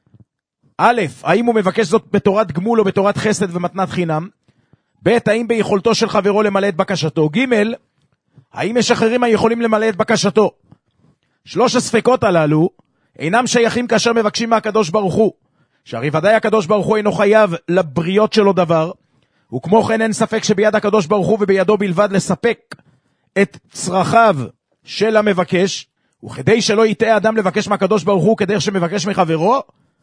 א', האם הוא מבקש זאת בתורת גמול או בתורת חסד ומתנת חינם? ב', האם ביכולתו של חברו למלא את בקשתו? ג', האם יש אחרים היכולים למלא את בקשתו? שלוש הספקות הללו אינם שייכים כאשר מבקשים מהקדוש ברוך הוא, שהרי ודאי הקדוש ברוך הוא אינו חייב לבריות שלו דבר, וכמו כן אין ספק שביד הקדוש ברוך הוא ובידו בלבד לספק את צרכיו של המבקש, וכדי שלא יטעה אדם לבקש מהקדוש ברוך הוא כדרך שמבקש מחברו,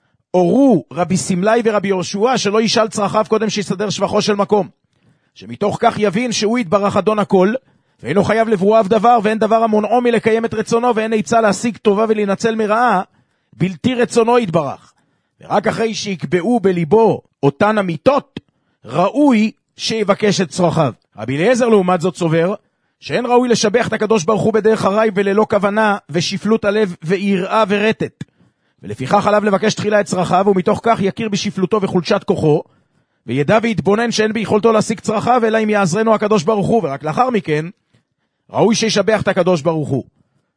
אורו רבי סמלי ורבי יהושע שלא ישאל צרכיו קודם שיסדר שבחו של מקום, שמתוך כך יבין שהוא יתברך אדון הכל, ואינו חייב לברואיו דבר, ואין דבר המונעו מלקיים את רצונו, ואין עצה להשיג טובה ולהנצל מרעה, בלתי רצונו יתברך. ורק אחרי שיקבעו בליבו אותן אמיתות, ראוי שיבקש את צרכיו. רבי אליעזר לעומת זאת סובר, שאין ראוי לשבח את הקדוש ברוך הוא בדרך הרי וללא כוונה ושפלות הלב ויראה ורטט. ולפיכך עליו לבקש תחילה את צרכיו, ומתוך כך יכיר בשפלותו וחולשת כוחו, וידע ויתבונן שאין ביכולתו להשיג צרכיו, אלא אם יעזרנו הקדוש ברוך הוא, ורק לאחר מכן, ראוי שישבח את הקדוש ברוך הוא.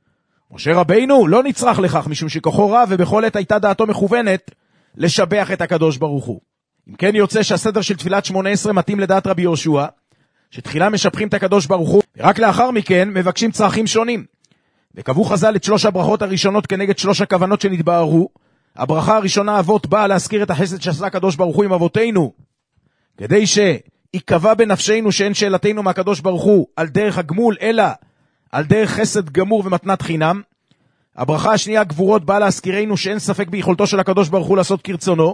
משה רבינו לא נצרך לכך, משום שכוחו רב, ובכל עת הייתה דעתו מכוונת לשבח את הקדוש ברוך הוא. אם כן יוצא שהסדר של תפילת שמונה עשרה מתאים לדעת רבי יהושע, שתחילה משבחים את הקדוש ברוך הוא, ורק לאחר מכן מבקשים צרכים שונים. וקבעו חז"ל את שלוש הברכות הראשונות כנגד שלוש הכוונות שנתבהרו. הברכה הראשונה אבות באה להזכיר את החסד שעשה הקדוש ברוך הוא עם אבותינו, כדי שיקבע בנפשנו שאין שאלתנו מהקדוש ברוך הוא על דרך הגמול, אלא על דרך חסד גמור ומתנת חינם. הברכה השנייה גבורות באה להזכירנו שאין ספק ביכולתו של הקדוש ברוך הוא לעשות כרצונו,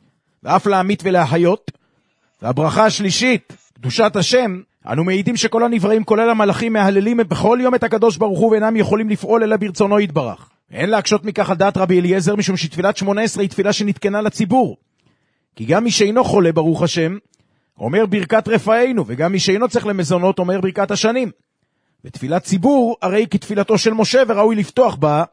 ואף להמית ולהחיות. והברכה השלישית, קדושת השם, אנו מעידים שכל הנבראים כולל המלאכים מהללים בכל יום את הקדוש ברוך הוא, ואינם יכולים לפעול אלא ברצונו יתברך. אין להקשות מכך על דעת רבי אליעזר, משום שתפילת שמונה עשרה היא תפילה שנתקנה לציבור. כי גם מי שאינו חולה ברוך השם אומר ברכת רפאנו, וגם מי שאינו צריך למזונות אומר ברכת השנים. ותפילת ציבור הרי כתפילתו של משה, וראוי לפתוח בה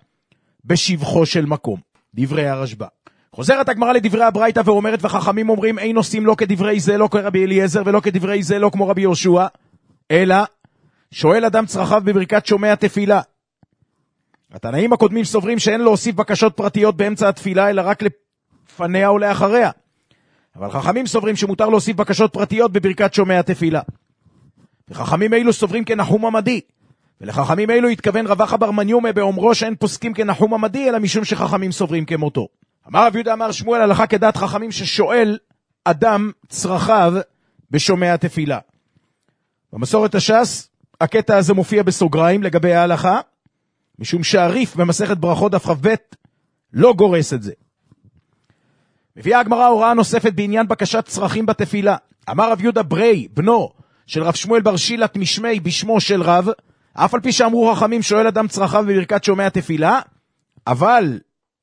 בשבחו של מקום. דברי הרשב"א. חוזרת הגמרא לדברי הברייתא ואומרת, וחכמים אומרים אין עושים לא כדברי זה לא כרבי אליעזר, ולא כדברי זה לא כמו רבי יהושע, אלא שואל אדם צרכיו בברכת שומע תפילה. התנאים הקודמים סוברים שאין להוסיף בקשות פרטיות באמצע התפילה, אלא רק לפניה או לאחריה. אבל חכמים סוברים שמותר להוסיף בקשות פרטיות בברכת שומע תפילה. וחכמים אילו סוברים כנחום עמדי, ולחכמים אילו התכוון רב אחא בר מניומא באומרו שאין פוסקים כנחום עמדי, אלא משום שחכמים סוברים כמותו. אמר רב יהודה אמר שמואל, הלכה כדעת חכמים ששואל אדם צרכיו בשומע תפילה. במסורת הש"ס הקטע הזה מופיע בסוגריים לגבי ההלכה, משום שהריף במסכת ברכות דף כ"ב לא גורס את זה. מביאה הגמרא הוראה נוספת בעניין בקשת צרכים בתפילה. אמר רב יהודה ברי, בנו של רב שמואל בר שילת משמי בשמו של רב, אף על פי שאמרו חכמים שואל אדם צרכיו בברכת שומע תפילה, אבל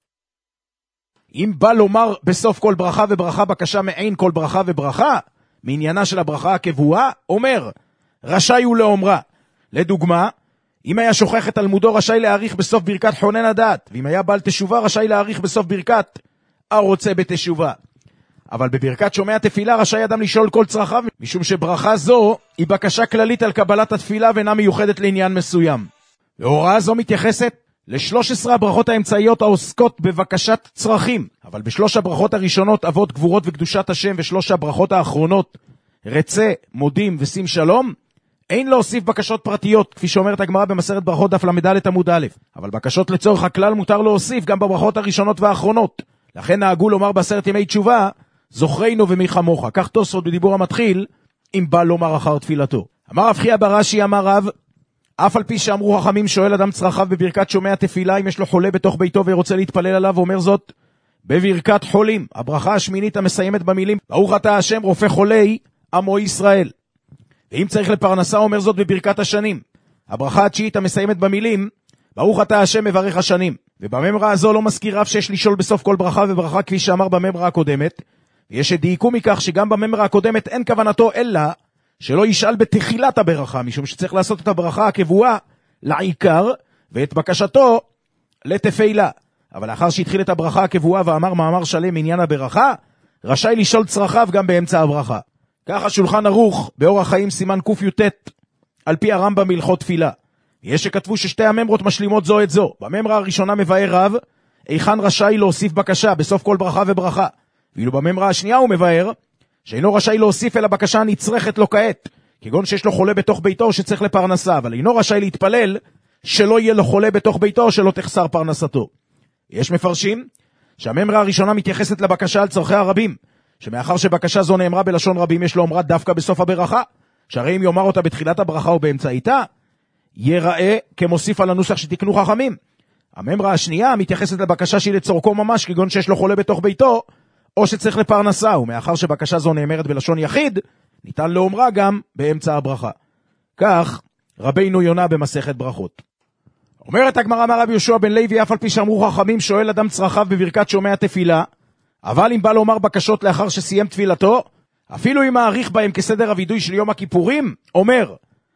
אם בא לומר בסוף כל ברכה וברכה בקשה מעין כל ברכה וברכה, מעניינה של הברכה הקבועה, אומר, רשאי הוא לאומרה. לדוגמה, אם היה שוכח את תלמודו רשאי להאריך בסוף ברכת חונן הדעת, ואם היה בעל תשובה רשאי להאריך בסוף ברכת הרוצה בתשובה. אבל בברכת שומע תפילה רשאי אדם לשאול כל צרכיו, משום שברכה זו היא בקשה כללית על קבלת התפילה ואינה מיוחדת לעניין מסוים. והוראה זו מתייחסת לשלוש עשרה הברכות האמצעיות העוסקות בבקשת צרכים, אבל בשלוש הברכות הראשונות אבות גבורות וקדושת השם, ושלוש הברכות האחרונות רצה, מודים ושים שלום, אין להוסיף בקשות פרטיות, כפי שאומרת הגמרא במסכת ברכות דף למד עמוד א', אבל בקשות לצורך הכלל מותר להוסיף גם בברכות הראשונות והאחרונות. לכן נהגו לומר בעשרת ימי תשובה, זוכרנו ומי כמוך. כך תוספות בדיבור המתחיל, אם בא לומר אחר תפילתו. אמר רב חייא בר אשי אמר רב, אף על פי שאמרו חכמים שואל אדם צרכיו בברכת שומע תפילה, אם יש לו חולה בתוך ביתו ורוצה להתפלל עליו, אומר זאת בברכת חולים. הברכה השמינית המסיימת במילים, ברוך אתה השם רופא חולי עמו ישראל. ואם צריך לפרנסה, אומר זאת בברכת השנים. הברכה התשיעית המסיימת במילים, ברוך אתה השם מברך השנים. ובממרה הזו לא מזכיר רב שיש לשאול בסוף כל ברכה וברכה, כפי שאמר בממרה הקודמת. ויש שדייקו מכך שגם בממרה הקודמת אין כוונתו אלא שלא ישאל בתחילת הברכה, משום שצריך לעשות את הברכה הקבועה לעיקר, ואת בקשתו לתפילה. אבל לאחר שהתחיל את הברכה הקבועה ואמר מאמר שלם עניין הברכה, רשאי לשאול צרכיו גם באמצע הברכה. כך השולחן ערוך באורח חיים סימן ק"ט על פי הרמב"ם בהלכות תפילה. יש שכתבו ששתי הממרות משלימות זו את זו. בממרה הראשונה מבאר רב, היכן רשאי להוסיף בקשה בסוף כל ברכה וברכה. ואילו בממרה השנייה הוא מבאר, שאינו רשאי להוסיף אלא בקשה נצרכת לו כעת, כגון שיש לו חולה בתוך ביתו שצריך לפרנסה, אבל אינו רשאי להתפלל שלא יהיה לו חולה בתוך ביתו שלא תחסר פרנסתו. יש מפרשים שהממרה הראשונה מתייחסת לבקשה על צורכי הרבים, שמאחר שבקשה זו נאמרה בלשון רבים יש לו אומרה דווקא בסוף הברכה, שהרי אם יאמר אותה בתחילת הברכה או באמצעיתה, ייראה כמוסיף על הנוסח שתקנו חכמים. הממרה השנייה מתייחסת לבקשה שהיא לצורכו ממש, כגון שיש לו חולה בתוך ביתו, או שצריך לפרנסה, ומאחר שבקשה זו נאמרת בלשון יחיד, ניתן לאומרה גם באמצע הברכה. כך רבינו יונה במסכת ברכות. אומרת הגמרא מהרב יהושע בן לוי, אף על פי שאמרו חכמים שואל אדם צרכיו בברכת שומע תפילה, אבל אם בא לומר בקשות לאחר שסיים תפילתו, אפילו אם מעריך בהם כסדר הוידוי של יום הכיפורים, אומר,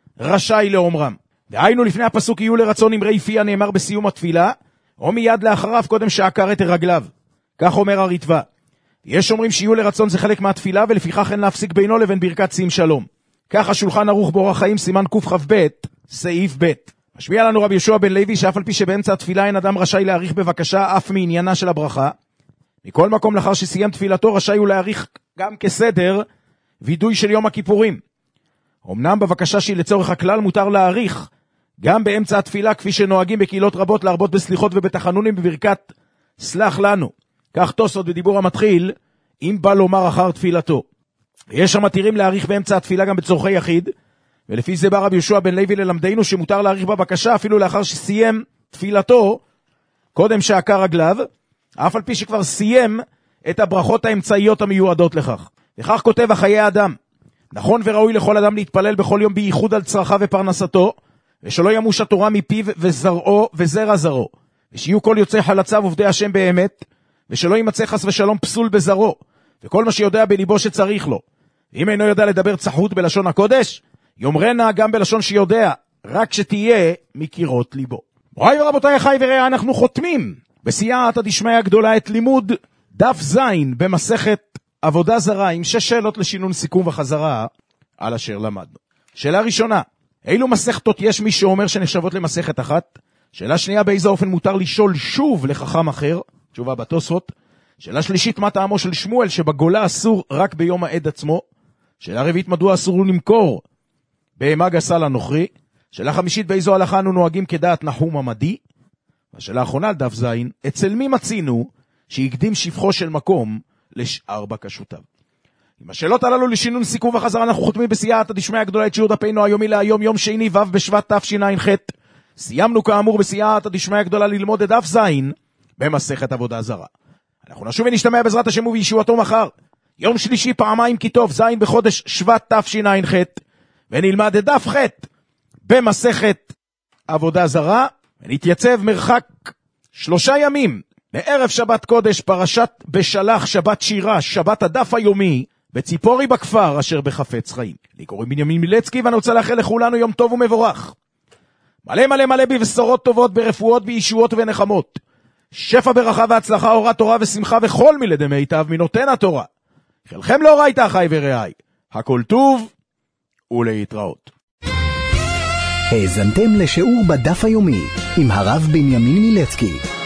רשאי לאומרם. דהיינו לפני הפסוק יהיו לרצון אמרי פיה נאמר בסיום התפילה, או מיד לאחריו קודם שעקר את רגליו. כך אומר הרטב"א. יש אומרים שיהיו לרצון זה חלק מהתפילה, ולפיכך אין להפסיק בינו לבין ברכת שים שלום. כך השולחן ערוך באורח חיים סימן קכ"ב, סעיף ב'. משמיע לנו רבי יהושע בן לוי שאף על פי שבאמצע התפילה אין אדם רשאי להאריך בבקשה אף מעניינה של הברכה. מכל מקום לאחר שסיים תפילתו רשאי הוא להאריך גם כסדר וידוי של יום הכיפורים. אמנם בבקשה שהיא לצורך הכלל מותר להאריך גם באמצע התפילה, כפי שנוהגים בקהילות רבות להרבות בסליחות ובתחנונים בברכת סלח לנו. כך תוספות בדיבור המתחיל, אם בא לומר אחר תפילתו. יש המתירים להאריך באמצע התפילה גם בצורכי יחיד, ולפי זה בא רבי יהושע בן לוי ללמדנו שמותר להאריך בבקשה אפילו לאחר שסיים תפילתו, קודם שעקר רגליו, אף על פי שכבר סיים את הברכות האמצעיות המיועדות לכך. וכך כותב החיי האדם, נכון וראוי לכל אדם להתפלל בכל יום בייחוד על צרכיו ופרנסתו, ושלא ימוש התורה מפיו וזרעו וזרע זרעו, ושיהיו כל יוצאי חלציו עובדי השם באמת, ושלא יימצא חס ושלום פסול בזרעו, וכל מה שיודע בליבו שצריך לו. ואם אינו יודע לדבר צחות בלשון הקודש, יאמרנה גם בלשון שיודע, רק שתהיה מקירות ליבו. מוריי ורבותיי, אחי ורעי, אנחנו חותמים בסייעתא דשמיא הגדולה את לימוד דף זין במסכת עבודה זרה, עם שש שאלות לשינון סיכום וחזרה על אשר למדנו. שאלה ראשונה, אילו מסכתות יש מי שאומר שנחשבות למסכת אחת? שאלה שנייה, באיזה אופן מותר לשאול שוב לחכם אחר? תשובה בתוספות. שאלה שלישית, מה טעמו של שמואל שבגולה אסור רק ביום העד עצמו? שאלה רביעית, מדוע אסור למכור בהמה גסה לנוכרי? שאלה חמישית, באיזו הלכה אנו נוהגים כדעת נחום עמדי? והשאלה האחרונה על דף זין, אצל מי מצינו שהקדים שפחו של מקום לשאר בקשותיו? עם השאלות הללו לשינון סיכום וחזרה אנחנו חותמים בסייעתא דשמיא הגדולה את שיעור דפנו היומי להיום, יום שני ו' בשבט תשע"ח. סיימנו כאמור בסייעתא דשמיא הגדולה ללמוד את דף זין במסכת עבודה זרה. אנחנו נשוב ונשתמע בעזרת השם ובישועתו מחר, יום שלישי פעמיים כי טוב, זין בחודש שבט תשע"ח, ונלמד את דף ח' במסכת עבודה זרה, ונתייצב מרחק שלושה ימים בערב שבת קודש, פרשת בשלח, שבת שירה, שבת הדף היומי, בציפורי בכפר אשר בחפץ חיים. לי קוראים בנימין מילצקי, ואני רוצה לאחל לכולנו יום טוב ומבורך. מלא מלא מלא בבשורות טובות, ברפואות, בישועות ונחמות. שפע ברכה והצלחה, אורת תורה ושמחה וכל מילדי מיטב מנותן התורה. חלכם לאורייתא אחי ורעי. הכל טוב ולהתראות. האזנתם לשיעור בדף היומי עם הרב בנימין מילצקי.